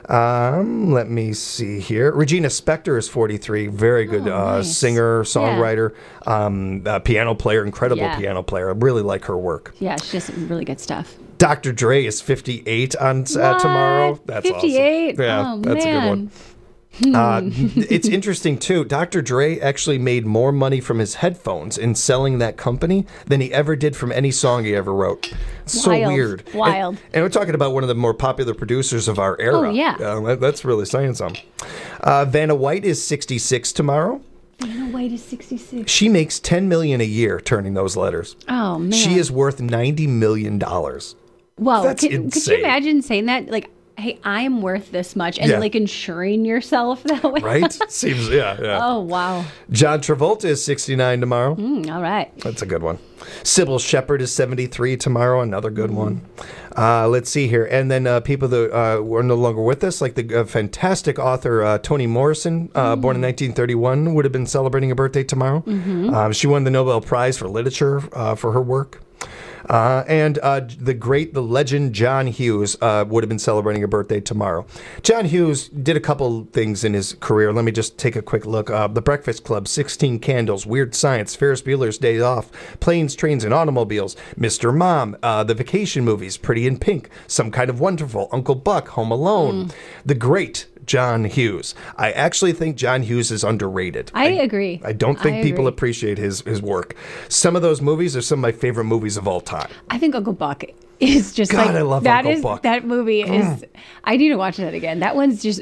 Um, let me see here. Regina Spektor is forty-three. Very good oh, uh, nice. singer, songwriter, yeah. um, uh, piano player, incredible yeah. piano player. I really like her work. Yeah, she does really good stuff. Doctor Dre is fifty-eight on uh, tomorrow. That's fifty-eight? Awesome. Yeah, oh, that's man. a good one. Uh, it's interesting, too. Doctor Dre actually made more money from his headphones in selling that company than he ever did from any song he ever wrote. So Wild. weird. Wild. And, and we're talking about one of the more popular producers of our era. Oh, yeah. Uh, that, that's really saying something. Uh, Vanna White is sixty-six tomorrow. Vanna White is sixty-six. She makes ten million dollars a year turning those letters. Oh, man. She is worth ninety million dollars. Wow. That's could, insane. Could you imagine saying that? Like, hey, I'm worth this much, and yeah. like insuring yourself that way. Right? Seems, yeah, yeah. Oh, wow. John Travolta is sixty-nine tomorrow. Mm, all right. That's a good one. Sybil Shepherd is seventy-three tomorrow. Another good mm. one. Uh, let's see here. And then uh, people that uh, were no longer with us, like the uh, fantastic author uh, Toni Morrison, uh, mm. born in nineteen thirty-one, would have been celebrating a birthday tomorrow. Mm-hmm. Um, she won the Nobel Prize for Literature uh, for her work. Uh, and uh, the great, the legend John Hughes uh, would have been celebrating a birthday tomorrow. John Hughes did a couple things in his career. Let me just take a quick look. Uh, the Breakfast Club, sixteen Candles, Weird Science, Ferris Bueller's Day Off, Planes, Trains, and Automobiles, Mister Mom, uh, the vacation movies, Pretty in Pink, Some Kind of Wonderful, Uncle Buck, Home Alone, mm. The Great John Hughes. I actually think John Hughes is underrated. I, I agree. I don't think I people agree. appreciate his, his work. Some of those movies are some of my favorite movies of all time. I think Uncle Buck is just God, like I love that Uncle is Buck. that movie is Mm. I need to watch that again. That one's just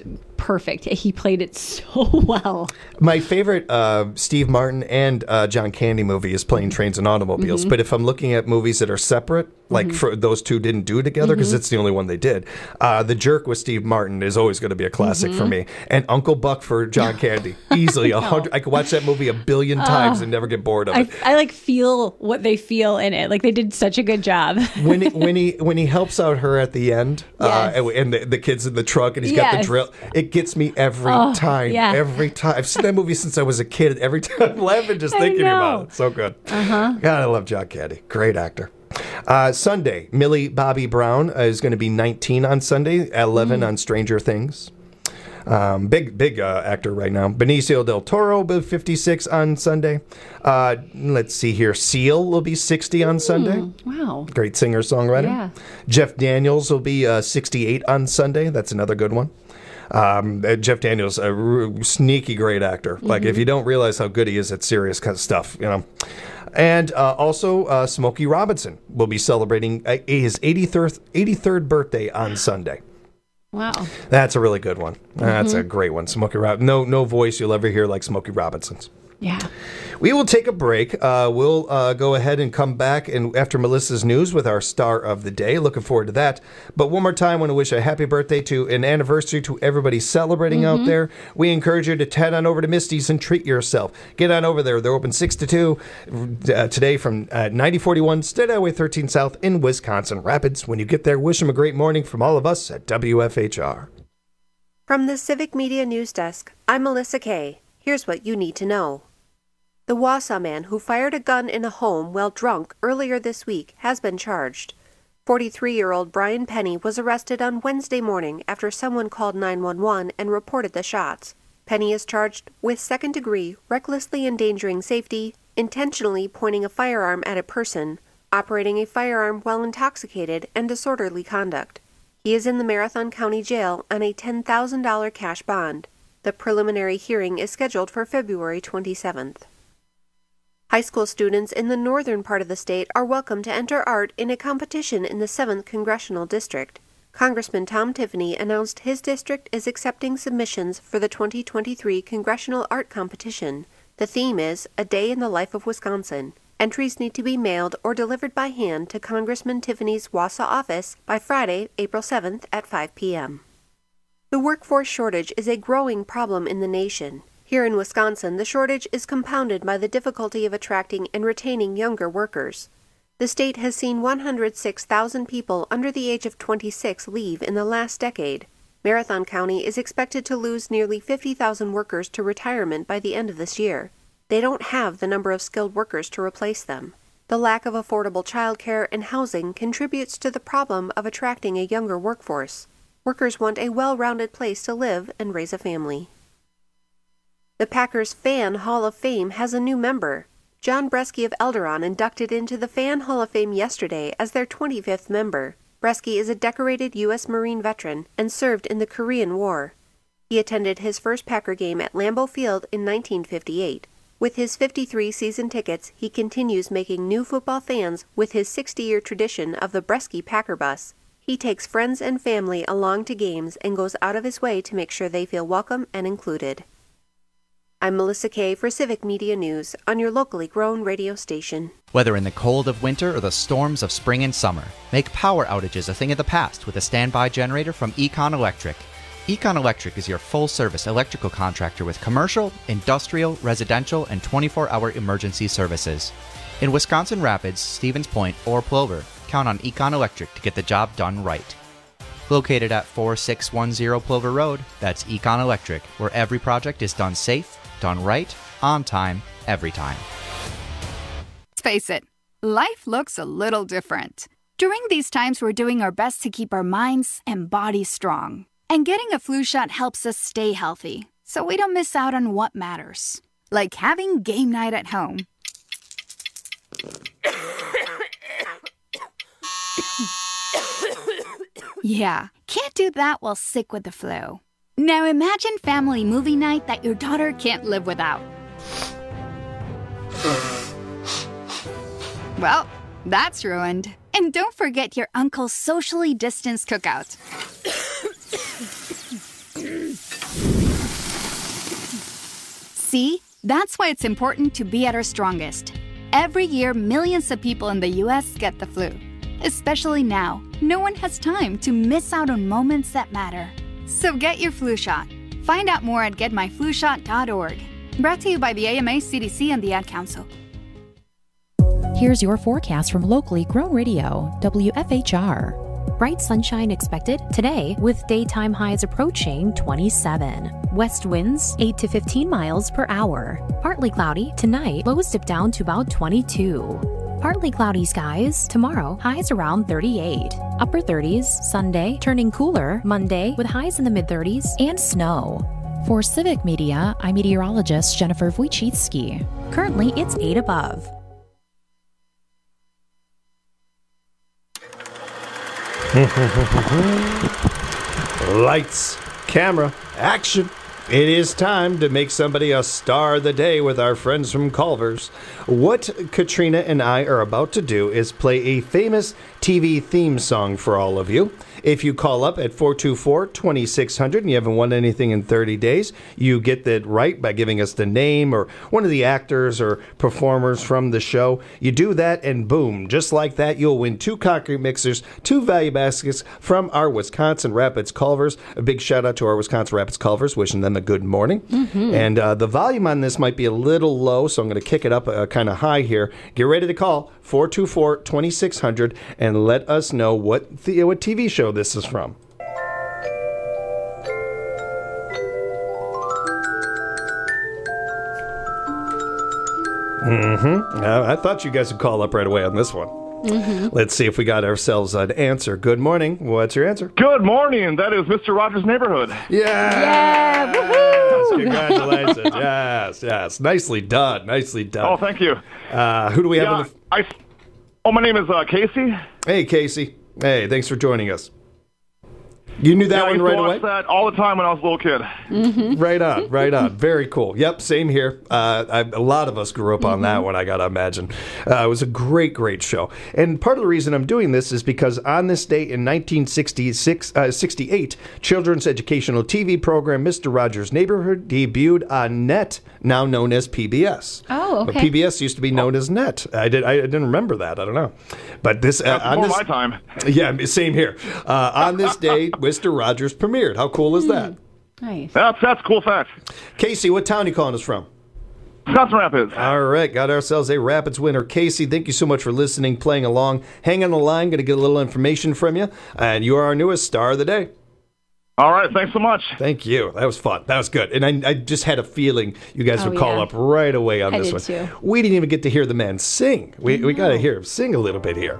perfect. He played it so well. My favorite uh, Steve Martin and uh, John Candy movie is Plane, Trains, and Automobiles. Mm-hmm. But if I'm looking at movies that are separate, like Mhm. for those two didn't do together, because Mhm. it's the only one they did, uh, The Jerk with Steve Martin is always going to be a classic for Mhm. me. And Uncle Buck for John Candy. Easily a hundred. I could watch that movie a billion times Oh. and never get bored of I, it. I like feel what they feel in it. Like they did such a good job. when he, when he when he helps out her at the end, uh, Yes. and, and the, the kids in the truck, and he's got the Yes. drill, it gets me every Oh, time. yeah. Every time. I've seen that movie since I was a kid. Every time I'm laughing just I thinking about know. it. So good. Uh-huh. God, I love John Candy. Great actor. Uh, Sunday, Millie Bobby Brown uh, is going to be nineteen on Sunday, eleven Mm. on Stranger Things. Um, big, big uh, actor right now. Benicio del Toro will be fifty-six on Sunday. Uh, let's see here. Seal will be sixty on Sunday. Mm, wow. Great singer-songwriter. Yeah. Jeff Daniels will be uh, sixty-eight on Sunday. That's another good one. Um, uh, Jeff Daniels, a r- sneaky great actor. Like, Mhm. if you don't realize how good he is at serious kind of stuff, you know. And uh, also, uh, Smokey Robinson will be celebrating uh, his eighty-third, eighty-third birthday on Sunday. Wow. That's a really good one. That's a Mhm. great one. Smokey Rob. No, no voice you'll ever hear like Smokey Robinson's. Yeah. We will take a break. Uh, we'll uh, go ahead and come back and after Melissa's news with our star of the day. Looking forward to that. But one more time, I want to wish a happy birthday to an anniversary to everybody celebrating Mhm. out there. We encourage you to head on over to Misty's and treat yourself. Get on over there. They're open six to two uh, today from uh, ninety forty-one State Highway thirteen South in Wisconsin Rapids. When you get there, wish them a great morning from all of us at W F H R. From the Civic Media News Desk, I'm Melissa Kay. Here's what you need to know. The Wausau man who fired a gun in a home while drunk earlier this week has been charged. forty-three-year-old Brian Penny was arrested on Wednesday morning after someone called nine one one and reported the shots. Penny is charged with second-degree recklessly endangering safety, intentionally pointing a firearm at a person, operating a firearm while intoxicated, and disorderly conduct. He is in the Marathon County Jail on a ten thousand dollars cash bond. The preliminary hearing is scheduled for February twenty-seventh. High school students in the northern part of the state are welcome to enter art in a competition in the seventh Congressional District. Congressman Tom Tiffany announced his district is accepting submissions for the twenty twenty-three Congressional Art Competition. The theme is A Day in the Life of Wisconsin. Entries need to be mailed or delivered by hand to Congressman Tiffany's Wausau office by Friday, April seventh at five p.m. The workforce shortage is a growing problem in the nation. Here in Wisconsin, the shortage is compounded by the difficulty of attracting and retaining younger workers. The state has seen one hundred six thousand people under the age of twenty-six leave in the last decade. Marathon County is expected to lose nearly fifty thousand workers to retirement by the end of this year. They don't have the number of skilled workers to replace them. The lack of affordable childcare and housing contributes to the problem of attracting a younger workforce. Workers want a well-rounded place to live and raise a family. The Packers Fan Hall of Fame has a new member. John Bresky of Elderon inducted into the Fan Hall of Fame yesterday as their twenty-fifth member. Bresky is a decorated U S Marine veteran and served in the Korean War. He attended his first Packer game at Lambeau Field in nineteen fifty-eight. With his fifty-three season tickets, he continues making new football fans with his sixty-year tradition of the Bresky Packer Bus. He takes friends and family along to games and goes out of his way to make sure they feel welcome and included. I'm Melissa Kay for Civic Media News on your locally grown radio station. Whether in the cold of winter or the storms of spring and summer, make power outages a thing of the past with a standby generator from Econ Electric. Econ Electric is your full-service electrical contractor with commercial, industrial, residential, and twenty-four hour emergency services. In Wisconsin Rapids, Stevens Point, or Plover, count on Econ Electric to get the job done right. Located at four six one zero Plover Road, that's Econ Electric, where every project is done safe, done right, on time, every time. Let's face it, life looks a little different. During these times, we're doing our best to keep our minds and bodies strong. And getting a flu shot helps us stay healthy, so we don't miss out on what matters. Like having game night at home. Yeah, can't do that while sick with the flu. Now imagine family movie night that your daughter can't live without. Well, that's ruined. And don't forget your uncle's socially distanced cookout. See? That's why it's important to be at our strongest. Every year, millions of people in the U S get the flu. Especially now, no one has time to miss out on moments that matter. So get your flu shot. Find out more at get my flu shot dot org. Brought to you by the A M A, C D C, and the Ad Council. Here's your forecast from locally grown radio, W F H R. Bright sunshine expected today with daytime highs approaching twenty-seven. West winds eight to fifteen miles per hour. Partly cloudy tonight, lows dip down to about twenty-two. Partly cloudy skies tomorrow, highs around thirty-eight. Upper thirties Sunday, turning cooler Monday with highs in the mid-thirties and snow. For Civic Media, I'm meteorologist Jennifer Wojcicki. Currently, it's eight above. Lights, camera, action. It is time to make somebody a star of the day with our friends from Culver's. What Katrina and I are about to do is play a famous T V theme song for all of you. If you call up at four two four, two six zero zero and you haven't won anything in thirty days, you get that right by giving us the name or one of the actors or performers from the show. You do that and boom, just like that, you'll win two concrete mixers, two value baskets from our Wisconsin Rapids Culver's. A big shout out to our Wisconsin Rapids Culver's, wishing them a good morning. Mm-hmm. And uh, the volume on this might be a little low, so I'm going to kick it up uh, kind of high here. Get ready to call four two four, two six zero zero and let us know what the, what T V show this is from. Mm-hmm. Uh, I thought you guys would call up right away on this one. Mm-hmm. Let's see if we got ourselves an answer. Good morning. What's your answer? Good morning. That is Mister Rogers' Neighborhood. Yeah. Yeah. Woohoo! Congratulations. Yes, yes. Nicely done. Nicely done. Oh, thank you. Uh, who do we have? Yeah, on the f- I, oh, my name is uh, Casey. Hey, Casey. Hey, thanks for joining us. You knew that yeah, one I used right to watch away? that all the time when I was a little kid. Mm-hmm. Right on, right on. Very cool. Yep, same here. Uh, I, a lot of us grew up on mm-hmm. that one, I got to imagine. Uh, it was a great, great show. And part of the reason I'm doing this is because on this date in nineteen sixty-six, uh, sixty-eight, children's educational T V program Mister Rogers' Neighborhood debuted on Net, now known as P B S. Oh, okay. But P B S used to be known as Net. I, did, I didn't remember that. I don't know. But this... Uh, That's on before this, my time. Yeah, same here. Uh, on this day, Mister Rogers premiered. How cool is that? Nice. That's that's a cool fact. Casey, what town are you calling us from? Wisconsin Rapids. All right, got ourselves a Rapids winner. Casey, thank you so much for listening, playing along. Hang on the line, going to get a little information from you. And you are our newest star of the day. All right, thanks so much. Thank you. That was fun. That was good. And I, I just had a feeling you guys Oh, would call yeah. up right away on I this did one. too. We didn't even get to hear the man sing. We, we got to hear him sing a little bit here.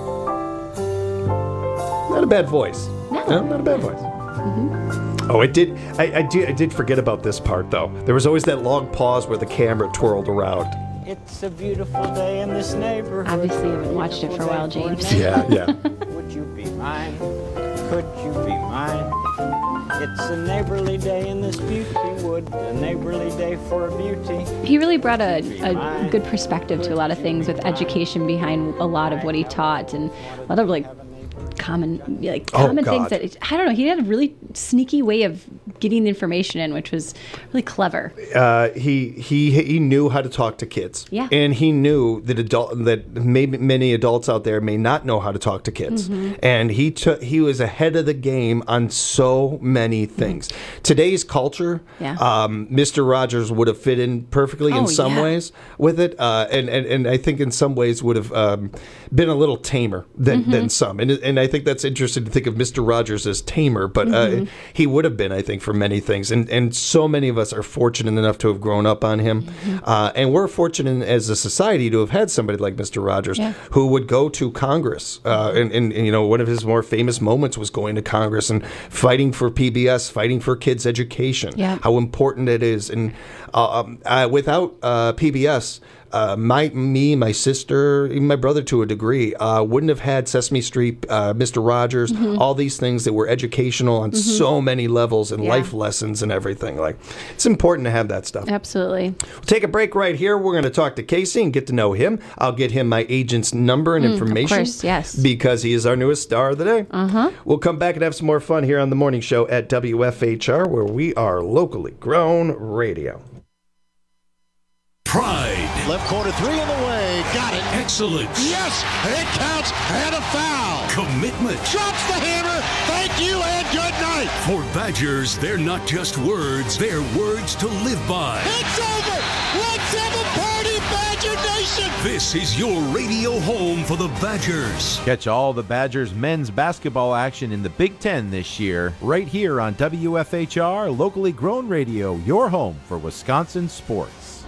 Not a bad voice. No. No, not a bad voice. Mm-hmm. Oh, it did. I, I did. I did forget about this part though. There was always that long pause where the camera twirled around. It's a beautiful day in this neighborhood. Obviously, I haven't watched it for a while, James. Yeah, yeah. Would you be mine? Could you be mine? It's a neighborly day in this beauty wood, a neighborly day for beauty. He really brought a, a good perspective to a lot of things with education behind a lot of what he taught and a lot of like common like Oh, common things God. that it, I don't know. He had a really sneaky way of getting the information in, which was really clever. Uh, he he he knew how to talk to kids. Yeah. And he knew that adult that maybe many adults out there may not know how to talk to kids. Mhm. And he took he was ahead of the game on so many things. Today's culture, Yeah. um, Mister Rogers would have fit in perfectly Oh, in some yeah. ways with it, uh, and, and and I think in some ways would have um, been a little tamer than, Mhm. than some. And and I think that's interesting to think of Mister Rogers as tamer, but Mhm. uh, he would have been, I think, for many things. And and so many of us are fortunate enough to have grown up on him. Mm-hmm. Uh, and we're fortunate as a society to have had somebody like Mister Rogers Yeah. who would go to Congress. Uh, and, and, and, you know, one of his more famous moments was going to Congress and fighting for P B S, fighting for kids' education, Yeah. how important it is. And uh, um, uh, without uh, P B S, Uh, my, me, my sister, even my brother to a degree, uh, wouldn't have had Sesame Street, uh, Mister Rogers, Mhm. all these things that were educational on Mhm. so many levels and Yeah. life lessons and everything. Like, it's important to have that stuff. Absolutely. We'll take a break right here. We're going to talk to Casey and get to know him. I'll get him my agent's number and Mm, of information. course, yes. Because he is our newest star of the day. Uh-huh. We'll come back and have some more fun here on the morning show at W F H R, where we are locally grown radio. Pride. Left corner three in the way. Got it. Excellence. Yes, it counts. And a foul. Commitment. Drops the hammer. Thank you and good night. For Badgers, they're not just words, they're words to live by. It's over. Let's have a party, Badger Nation. This is your radio home for the Badgers. Catch all the Badgers men's basketball action in the Big Ten this year, right here on W F H R, locally grown radio, your home for Wisconsin sports.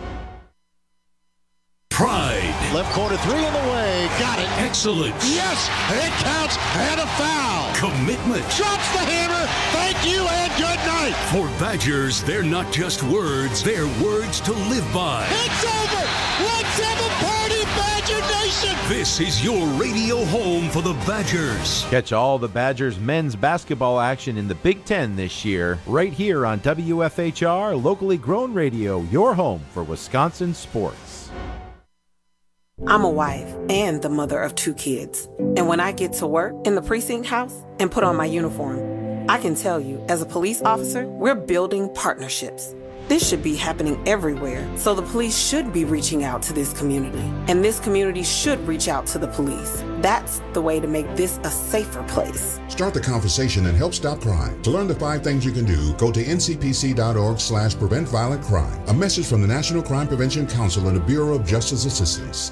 Pride. Left corner three in the way. Got it. Excellence. Yes, it counts. And a foul. Commitment. Drops the hammer. Thank you and good night. For Badgers, they're not just words, they're words to live by. It's over. Let's have a party, Badger Nation. This is your radio home for the Badgers. Catch all the Badgers men's basketball action in the Big Ten this year, right here on W F H R, locally grown radio, your home for Wisconsin sports. I'm a wife and the mother of two kids. And when I get to work in the precinct house and put on my uniform, I can tell you, as a police officer, we're building partnerships. This should be happening everywhere, so the police should be reaching out to this community, and this community should reach out to the police. That's the way to make this a safer place. Start the conversation and help stop crime. To learn the five things you can do, go to N C P C dot org slash prevent violent crime. A message from the National Crime Prevention Council and the Bureau of Justice Assistance.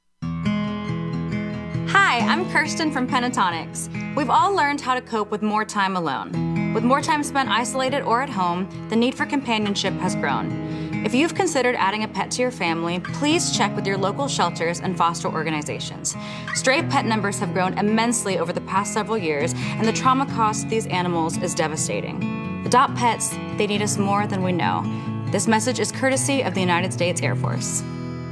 Hi, I'm Kirsten from Pentatonics. We've all learned how to cope with more time alone. With more time spent isolated or at home, the need for companionship has grown. If you've considered adding a pet to your family, please check with your local shelters and foster organizations. Stray pet numbers have grown immensely over the past several years, and the trauma cost of these animals is devastating. Adopt pets, they need us more than we know. This message is courtesy of the United States Air Force.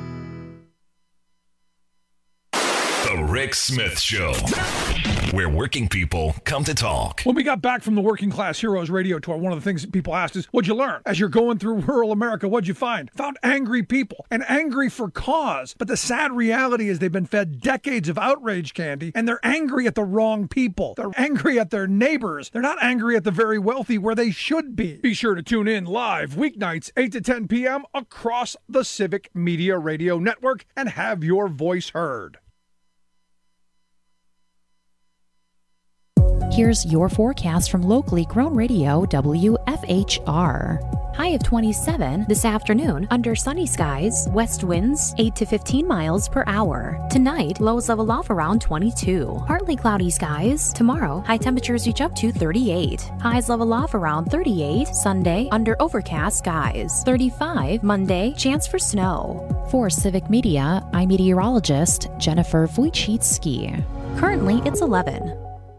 The Rick Smith Show, where working people come to talk. When we got back from the Working Class Heroes radio tour, one of the things that people asked is, what'd you learn? As you're going through rural America, what'd you find? Found angry people, and angry for cause. But the sad reality is they've been fed decades of outrage candy, and they're angry at the wrong people. They're angry at their neighbors. They're not angry at the very wealthy where they should be. Be sure to tune in live weeknights, eight to ten p.m. across the Civic Media Radio Network and have your voice heard. Here's your forecast from locally grown radio W F H R. High of twenty-seven this afternoon under sunny skies, west winds eight to fifteen miles per hour. Tonight, lows level off around twenty-two. Partly cloudy skies. Tomorrow, high temperatures reach up to thirty-eight. Highs level off around thirty-eight. Sunday, under overcast skies. thirty-five. Monday, chance for snow. For Civic Media, I'm meteorologist Jennifer Wojcicki. Currently, it's eleven.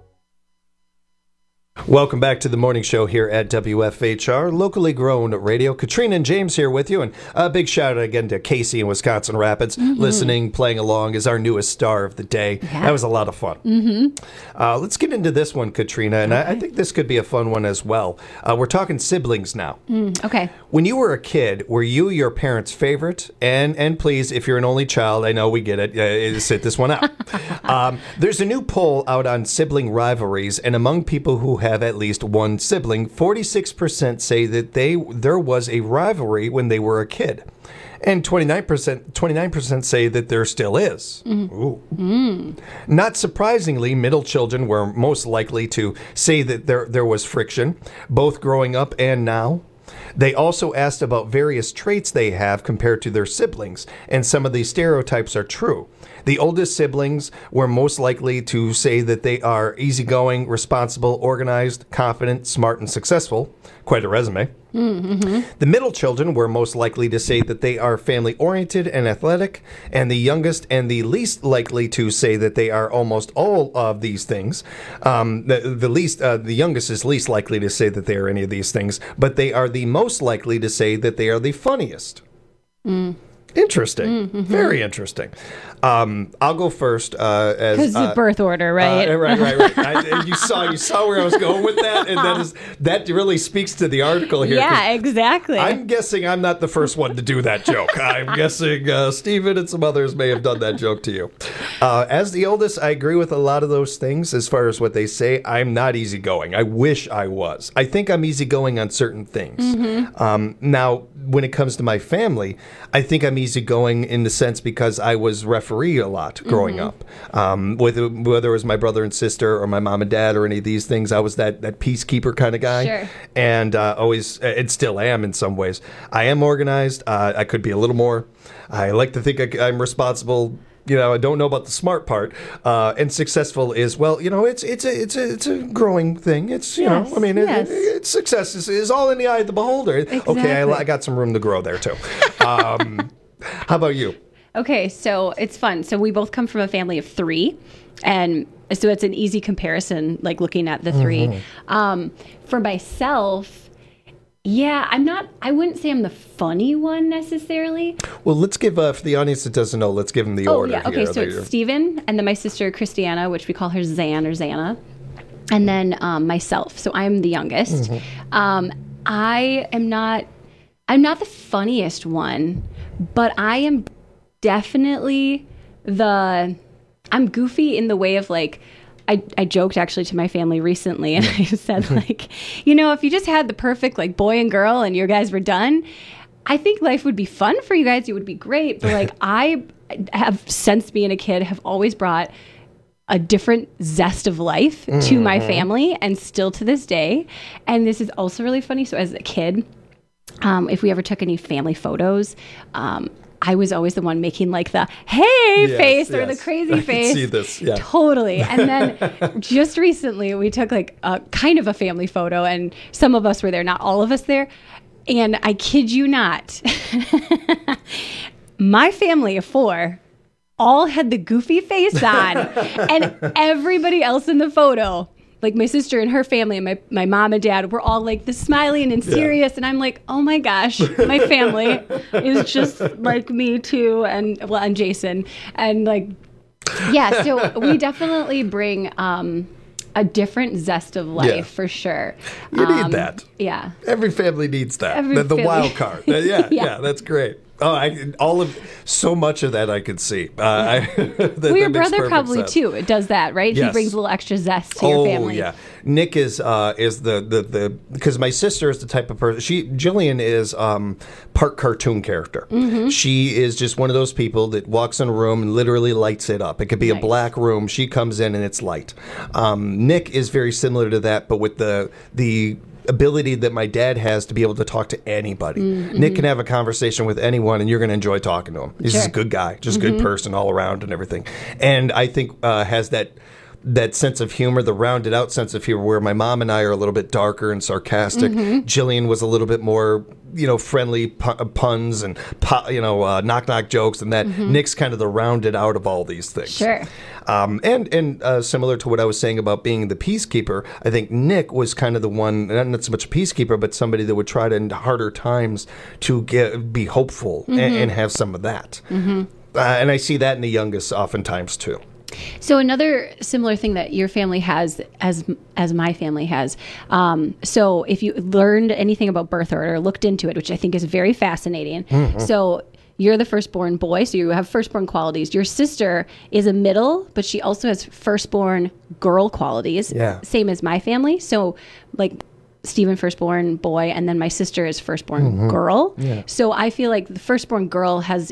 Welcome back to the morning show here at W F H R, locally grown radio. Katrina and James here with you, and a big shout out again to Casey in Wisconsin Rapids, mm-hmm. listening, playing along as our newest star of the day. Yeah. That was a lot of fun. Mm-hmm. Uh, let's get into this one, Katrina, and okay. I, I think this could be a fun one as well. Uh, we're talking siblings now. Mm, okay. When you were a kid, were you your parents' favorite? And and please, if you're an only child, I know we get it, uh, sit this one out. um, there's a new poll out on sibling rivalries, and among people who have have at least one sibling, forty-six percent say that they there was a rivalry when they were a kid. And twenty-nine percent twenty-nine percent say that there still is. Mm. Ooh. Mm. Not surprisingly, middle children were most likely to say that there there was friction, both growing up and now. They also asked about various traits they have compared to their siblings, and some of these stereotypes are true. The oldest siblings were most likely to say that they are easygoing, responsible, organized, confident, smart, and successful. Quite a resume. Mm-hmm. The middle children were most likely to say that they are family-oriented and athletic, and the youngest and the least likely to say that they are almost all of these things. Um, the, the least, uh, the youngest is least likely to say that they are any of these things, but they are the most likely to say that they are the funniest. Mm. Interesting. Mm-hmm. Very interesting. Um, I'll go first. Uh, as Because uh, the birth order, right? Uh, right, right, right. I, you saw, you saw where I was going with that, and that is that really speaks to the article here. Yeah, exactly. I'm guessing I'm not the first one to do that joke. I'm guessing uh, Stephen and some others may have done that joke to you. Uh, as the oldest, I agree with a lot of those things as far as what they say. I'm not easygoing. I wish I was. I think I'm easygoing on certain things. Mm-hmm. Um, now, when it comes to my family, I think I'm easygoing in the sense because I was referee a lot growing Mhm. up. Um, with, whether it was my brother and sister or my mom and dad or any of these things, I was that, that peacekeeper kind of guy. Sure. And uh, always, and still am in some ways. I am organized. Uh, I could be a little more. I like to think I, I'm responsible. You know, I don't know about the smart part. Uh, and successful is, well, you know, it's it's a it's a it's a growing thing. It's you Yes, know, I mean, yes. it, it, it's success is, is all in the eye of the beholder. Okay, I, Exactly. I got some room to grow there too. Um, how about you? Okay, so it's fun. So we both come from a family of three, and so it's an easy comparison, like looking at the 3 Mhm. Um, for myself, yeah, I'm not. I wouldn't say I'm the funny one necessarily. Well, let's give uh, for the audience that doesn't know. Let's give them the oh order yeah, okay. here. So it's Steven, and then my sister Christiana, which we call her Zan or Xana, and then um, myself. So I'm the youngest. Mhm. Um, I am not. I'm not the funniest one, but I am definitely the. I'm goofy in the way of like. I, I joked actually to my family recently, and I said like, you know, if you just had the perfect like boy and girl, and you guys were done, I think life would be fun for you guys. It would be great. But like I have since being a kid have always brought a different zest of life to my Mhm. family, and still to this day. And this is also really funny. So as a kid, um, if we ever took any family photos, um, I was always the one making like the hey Yes, face or yes. the crazy I can face. see this, yeah. Totally. And then just recently we took like a kind of a family photo, and some of us were there, not all of us there. And I kid you not, my family of four all had the goofy face on, and everybody else in the photo, like my sister and her family and my, my mom and dad, were all like the smiling and Yeah. serious. And I'm like, oh my gosh, my family is just like me too. And well, and Jason. And like, yeah, so we definitely bring um, a different zest of life Yeah. for sure. You need Um, that. Yeah. Every family needs that. Every the the family. wild card. Uh, yeah, yeah, Yeah. that's great. Oh, I, all of so much of that I could see. Uh, I, that, Well, your that makes brother perfect probably sense. too. It does that, right? He Yes. brings a little extra zest to oh, your family. yeah. Nick is uh, is the the the because my sister is the type of person. She Jillian is um, part cartoon character. Mhm. She is just one of those people that walks in a room and literally lights it up. It could be a black room. She comes in and it's light. Um, Nick is very similar to that, but with the the ability that my dad has to be able to talk to anybody. Mm, Nick mhm. can have a conversation with anyone, and you're going to enjoy talking to him. He's just a Sure. good guy, just a Mhm. good person all around and everything. And I think uh, has that that sense of humor, the rounded out sense of humor, where my mom and I are a little bit darker and sarcastic. Mhm. Jillian was a little bit more, you know, friendly pu- puns and pu- you know, uh, knock knock jokes, and that Mhm. Nick's kind of the rounded out of all these things. Sure. Um, and and uh, similar to what I was saying about being the peacekeeper, I think Nick was kind of the one, not so much a peacekeeper, but somebody that would try to, in harder times, to get be hopeful and, Mhm. and have some of that. Mhm. Uh, and I see that in the youngest oftentimes too. So another similar thing that your family has, as as my family has. Um, so if you learned anything about birth order, looked into it, which I think is very fascinating. Mhm. So you're the firstborn boy, so you have firstborn qualities. Your sister is a middle, but she also has firstborn girl qualities. Yeah. Same as my family. So like Stephen firstborn boy, and then my sister is firstborn Mhm. girl. Yeah. So I feel like the firstborn girl has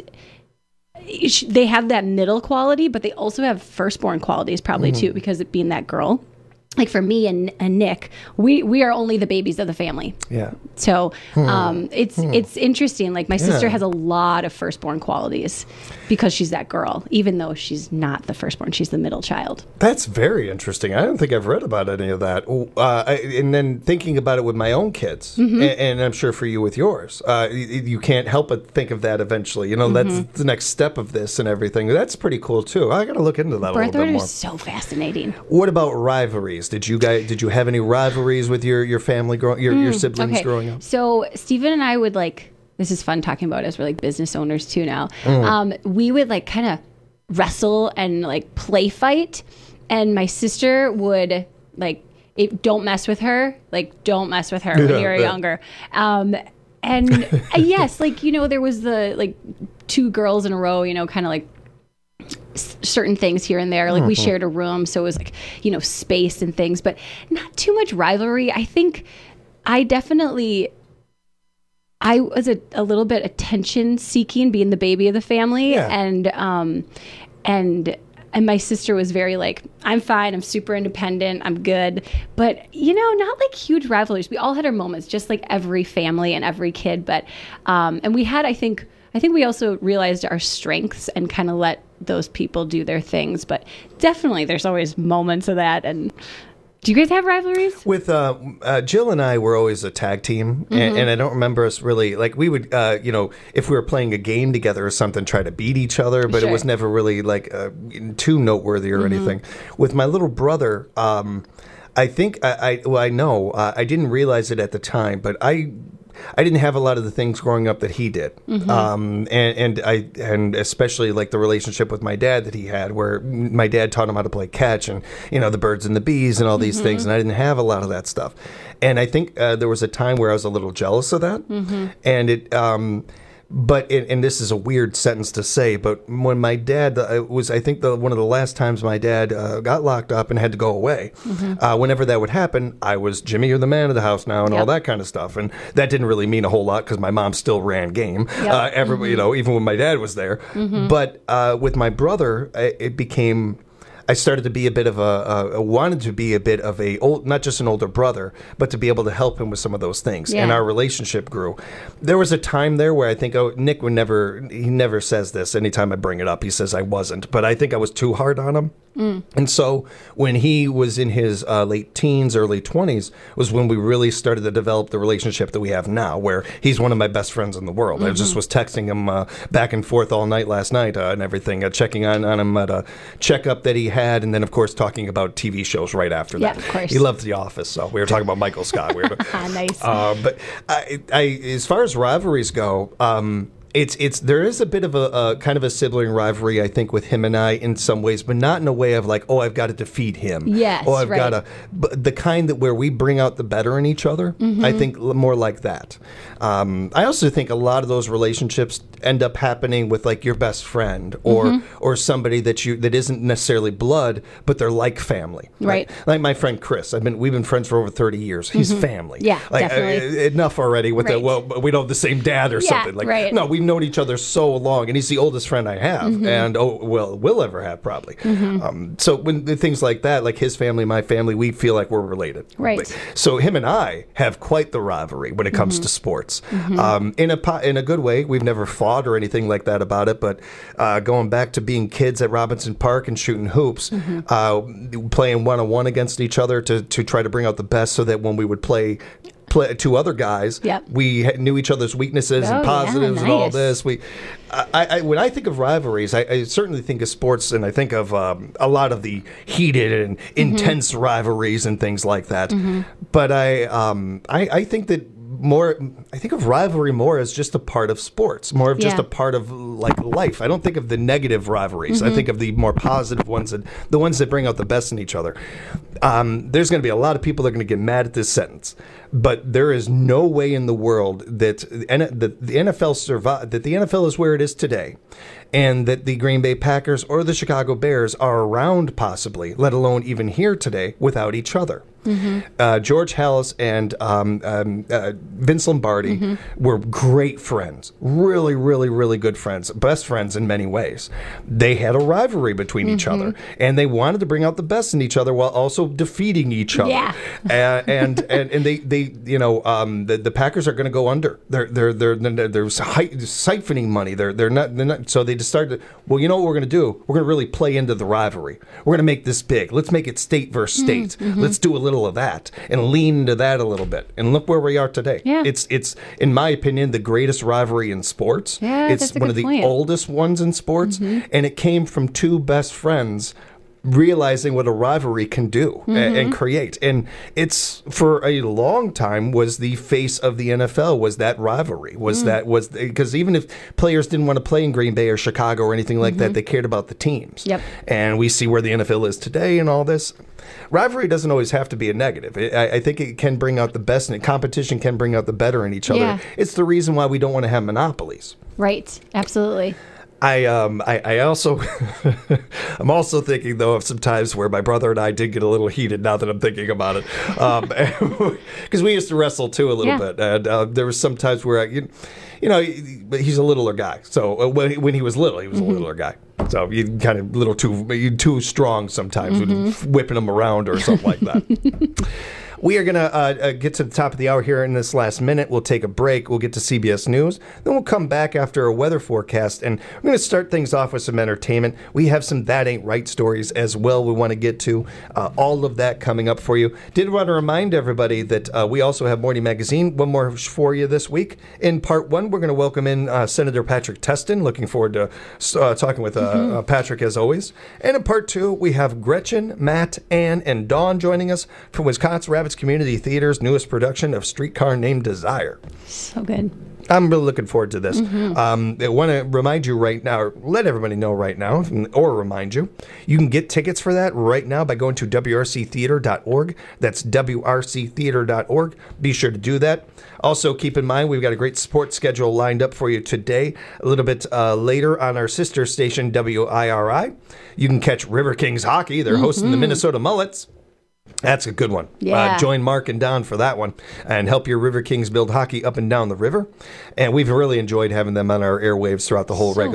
they have that middle quality, but they also have firstborn qualities probably Mhm. too, because it being that girl. Like for me and, and Nick, we, we are only the babies of the family. Yeah. So Hmm. um, it's Hmm. it's interesting. Like my sister Yeah. has a lot of firstborn qualities because she's that girl, even though she's not the firstborn. She's the middle child. That's very interesting. I don't think I've read about any of that. Uh, I, and then thinking about it with my own kids, Mhm. and, and I'm sure for you with yours, uh, you, you can't help but think of that eventually. You know, that's Mhm. the next step of this and everything. That's pretty cool too. I got to look into that a Birth little bit order more. is so fascinating. What about rivalries? Did you guys? Did you have any rivalries with your your family, grow, your your Mm, siblings okay. growing up? So Stephen and I would like, this is fun talking about as we're like business owners too now. Mm. Um, we would like kind of wrestle and like play fight. And my sister would like, it, don't mess with her. Like, don't mess with her Yeah, when you're yeah. younger. Um, and uh, yes, like, you know, there was the like two girls in a row, you know, kind of like s- certain things here and there. Like we Mhm. shared a room, so it was like, you know, space and things, but not too much rivalry. I think I definitely I was a, a little bit attention seeking, being the baby of the family, Yeah. and um, and and my sister was very like, I'm fine, I'm super independent, I'm good, but you know, not like huge rivalries. We all had our moments, just like every family and every kid, but um, and we had, I think, I think we also realized our strengths and kind of let those people do their things. But definitely, there's always moments of that. And do you guys have rivalries? With uh, uh, Jill and I were always a tag team, Mm-hmm. and, and I don't remember us really, like we would, uh, you know, if we were playing a game together or something, try to beat each other, but Sure. it was never really like uh, too noteworthy or Mhm. anything. With my little brother, um, I think I, I, well, I know, uh, I didn't realize it at the time, but I I didn't have a lot of the things growing up that he did, Mhm. um, and and I and especially like the relationship with my dad that he had, where my dad taught him how to play catch, and you know the birds and the bees and all these Mhm. things, and I didn't have a lot of that stuff, and I think uh, there was a time where I was a little jealous of that, Mhm. and it. Um, But it, and this is a weird sentence to say, but when my dad uh, it was, I think the one of the last times my dad uh, got locked up and had to go away. Mhm. Uh, whenever that would happen, I was Jimmy, you're the man of the house now, and all Yep. that kind of stuff. And that didn't really mean a whole lot because my mom still ran game. Yep. Uh, everybody, Mhm. you know, even when my dad was there. Mhm. But uh, with my brother, I, it became. I started to be a bit of a, a, wanted to be a bit of a old, not just an older brother, but to be able to help him with some of those things. And Yeah. our relationship grew. There was a time there where I think, oh, Nick would never, he never says this. Anytime I bring it up, he says I wasn't. But I think I was too hard on him. Mm. And so when he was in his uh, late teens, early twenties, was when we really started to develop the relationship that we have now, where he's one of my best friends in the world. I just Mhm. was texting him uh, back and forth all night last night uh, and everything, uh, checking on, on him at a checkup that he had, and then, of course, talking about T V shows right after Yeah, that. of course. He loved The Office, so we were talking about Michael Scott. We were, Ah, nice. uh, but I, I, as far as rivalries go, um, it's it's there is a bit of a, a kind of a sibling rivalry, I think, with him and I in some ways, but not in a way of like, oh, I've got to defeat him. Yes, oh, I've right. got to. But the kind that where we bring out the better in each other. Mhm. I think l- more like that. Um, I also think a lot of those relationships end up happening with like your best friend or Mhm. or somebody that you that isn't necessarily blood, but they're like family. Right. Like, like my friend Chris. I've been we've been friends for over thirty years. He's Mhm. family. Yeah, like, definitely. uh, enough already with the Right. well, we don't have the same dad or Yeah, something. Like right. no, we've known each other so long, and he's the oldest friend I have, Mhm. and oh well, will ever have probably. Mhm. Um, so when the things like that, like his family, my family, we feel like we're related. Right. So him and I have quite the rivalry when it comes Mhm. to sports. Mhm. Um, in a po- in a good way. We've never fought or anything like that about it, but uh, going back to being kids at Robinson Park and shooting hoops, Mhm. uh, playing one on one against each other to to try to bring out the best, so that when we would play. Play two other guys. Yep. We ha- knew each other's weaknesses Oh, and yeah, positives and all nice. this. We, I, I, when I think of rivalries, I, I certainly think of sports, and I think of um, a lot of the heated and intense rivalries and things like that. Mhm. But I, um, I, I think that more. I think of rivalry more as just a part of sports, more of just Yeah. a part of like life. I don't think of the negative rivalries. I Mhm. think of the more positive ones, that the ones that bring out the best in each other. Um, there's going to be a lot of people that are going to get mad at this sentence, but there is no way in the world that N- that the N F L survive, that the N F L is where it is today, and that the Green Bay Packers or the Chicago Bears are around possibly, let alone even here today, without each other. Mhm. Uh, George Halas and um, um, uh, Vince Lombardi Mhm. were great friends, really, really, really good friends, best friends in many ways. They had a rivalry between each Mhm. other, and they wanted to bring out the best in each other while also defeating each other. Yeah. uh, and, and and they, they you know um, the, the Packers are going to go under. They're they're they're they're, they're si- siphoning money. They're they're not, they're not. So they just started. Well, you know what we're going to do? We're going to really play into the rivalry. We're going to make this big. Let's make it state versus state. Mhm. Let's do a little of that and lean into that a little bit. And look where we are today. Yeah. It's it's in my opinion the greatest rivalry in sports. Yeah, it's that's a one good of the point. oldest ones in sports, Mhm. and it came from two best friends realizing what a rivalry can do a- Mhm. and create. And it's for a long time was the face of the N F L was that rivalry. Was Mm. that was because even if players didn't want to play in Green Bay or Chicago or anything like Mhm. that, they cared about the teams. Yep. And we see where the N F L is today and all this. Rivalry doesn't always have to be a negative. It, I, I think it can bring out the best, and competition can bring out the better in each other. Yeah. It's the reason why we don't want to have monopolies. Right. Absolutely. I um I, I also I'm also thinking though of some times where my brother and I did get a little heated. Now that I'm thinking about it, because um, we used to wrestle too a little Yeah. bit, and uh, there was some times where I, you, you know, he- he's a littler guy. So uh, when he, when he was little, he was Mm-hmm. a littler guy. So you kind of little too you too strong sometimes, Mm-hmm. with whipping him around or something like that. We are going to uh, uh, get to the top of the hour here in this last minute. We'll take a break. We'll get to C B S News. Then we'll come back after a weather forecast, and we're going to start things off with some entertainment. We have some That Ain't Right stories as well we want to get to. Uh, all of that coming up for you. Did want to remind everybody that uh, we also have Morning Magazine. One more for you this week. In part one, we're going to welcome in uh, Senator Patrick Testin. Looking forward to uh, talking with uh, Mm-hmm. uh, Patrick as always. And in part two, we have Gretchen, Matt, Ann, and Dawn joining us from Wisconsin Rapids Community Theater's newest production of Streetcar Named Desire. So good. I'm really looking forward to this. Mhm. Um, I want to remind you right now, or let everybody know right now, or remind you, you can get tickets for that right now by going to W R C theater dot org. That's W R C theater dot org. Be sure to do that. Also, keep in mind, we've got a great sports schedule lined up for you today. A little bit uh, later on our sister station, W I R I, you can catch River Kings hockey. They're hosting the Mhm. Minnesota Mullets. That's a good one. Yeah. Uh, join Mark and Don for that one and help your River Kings build hockey up and down the river. And we've really enjoyed having them on our airwaves throughout the whole So regular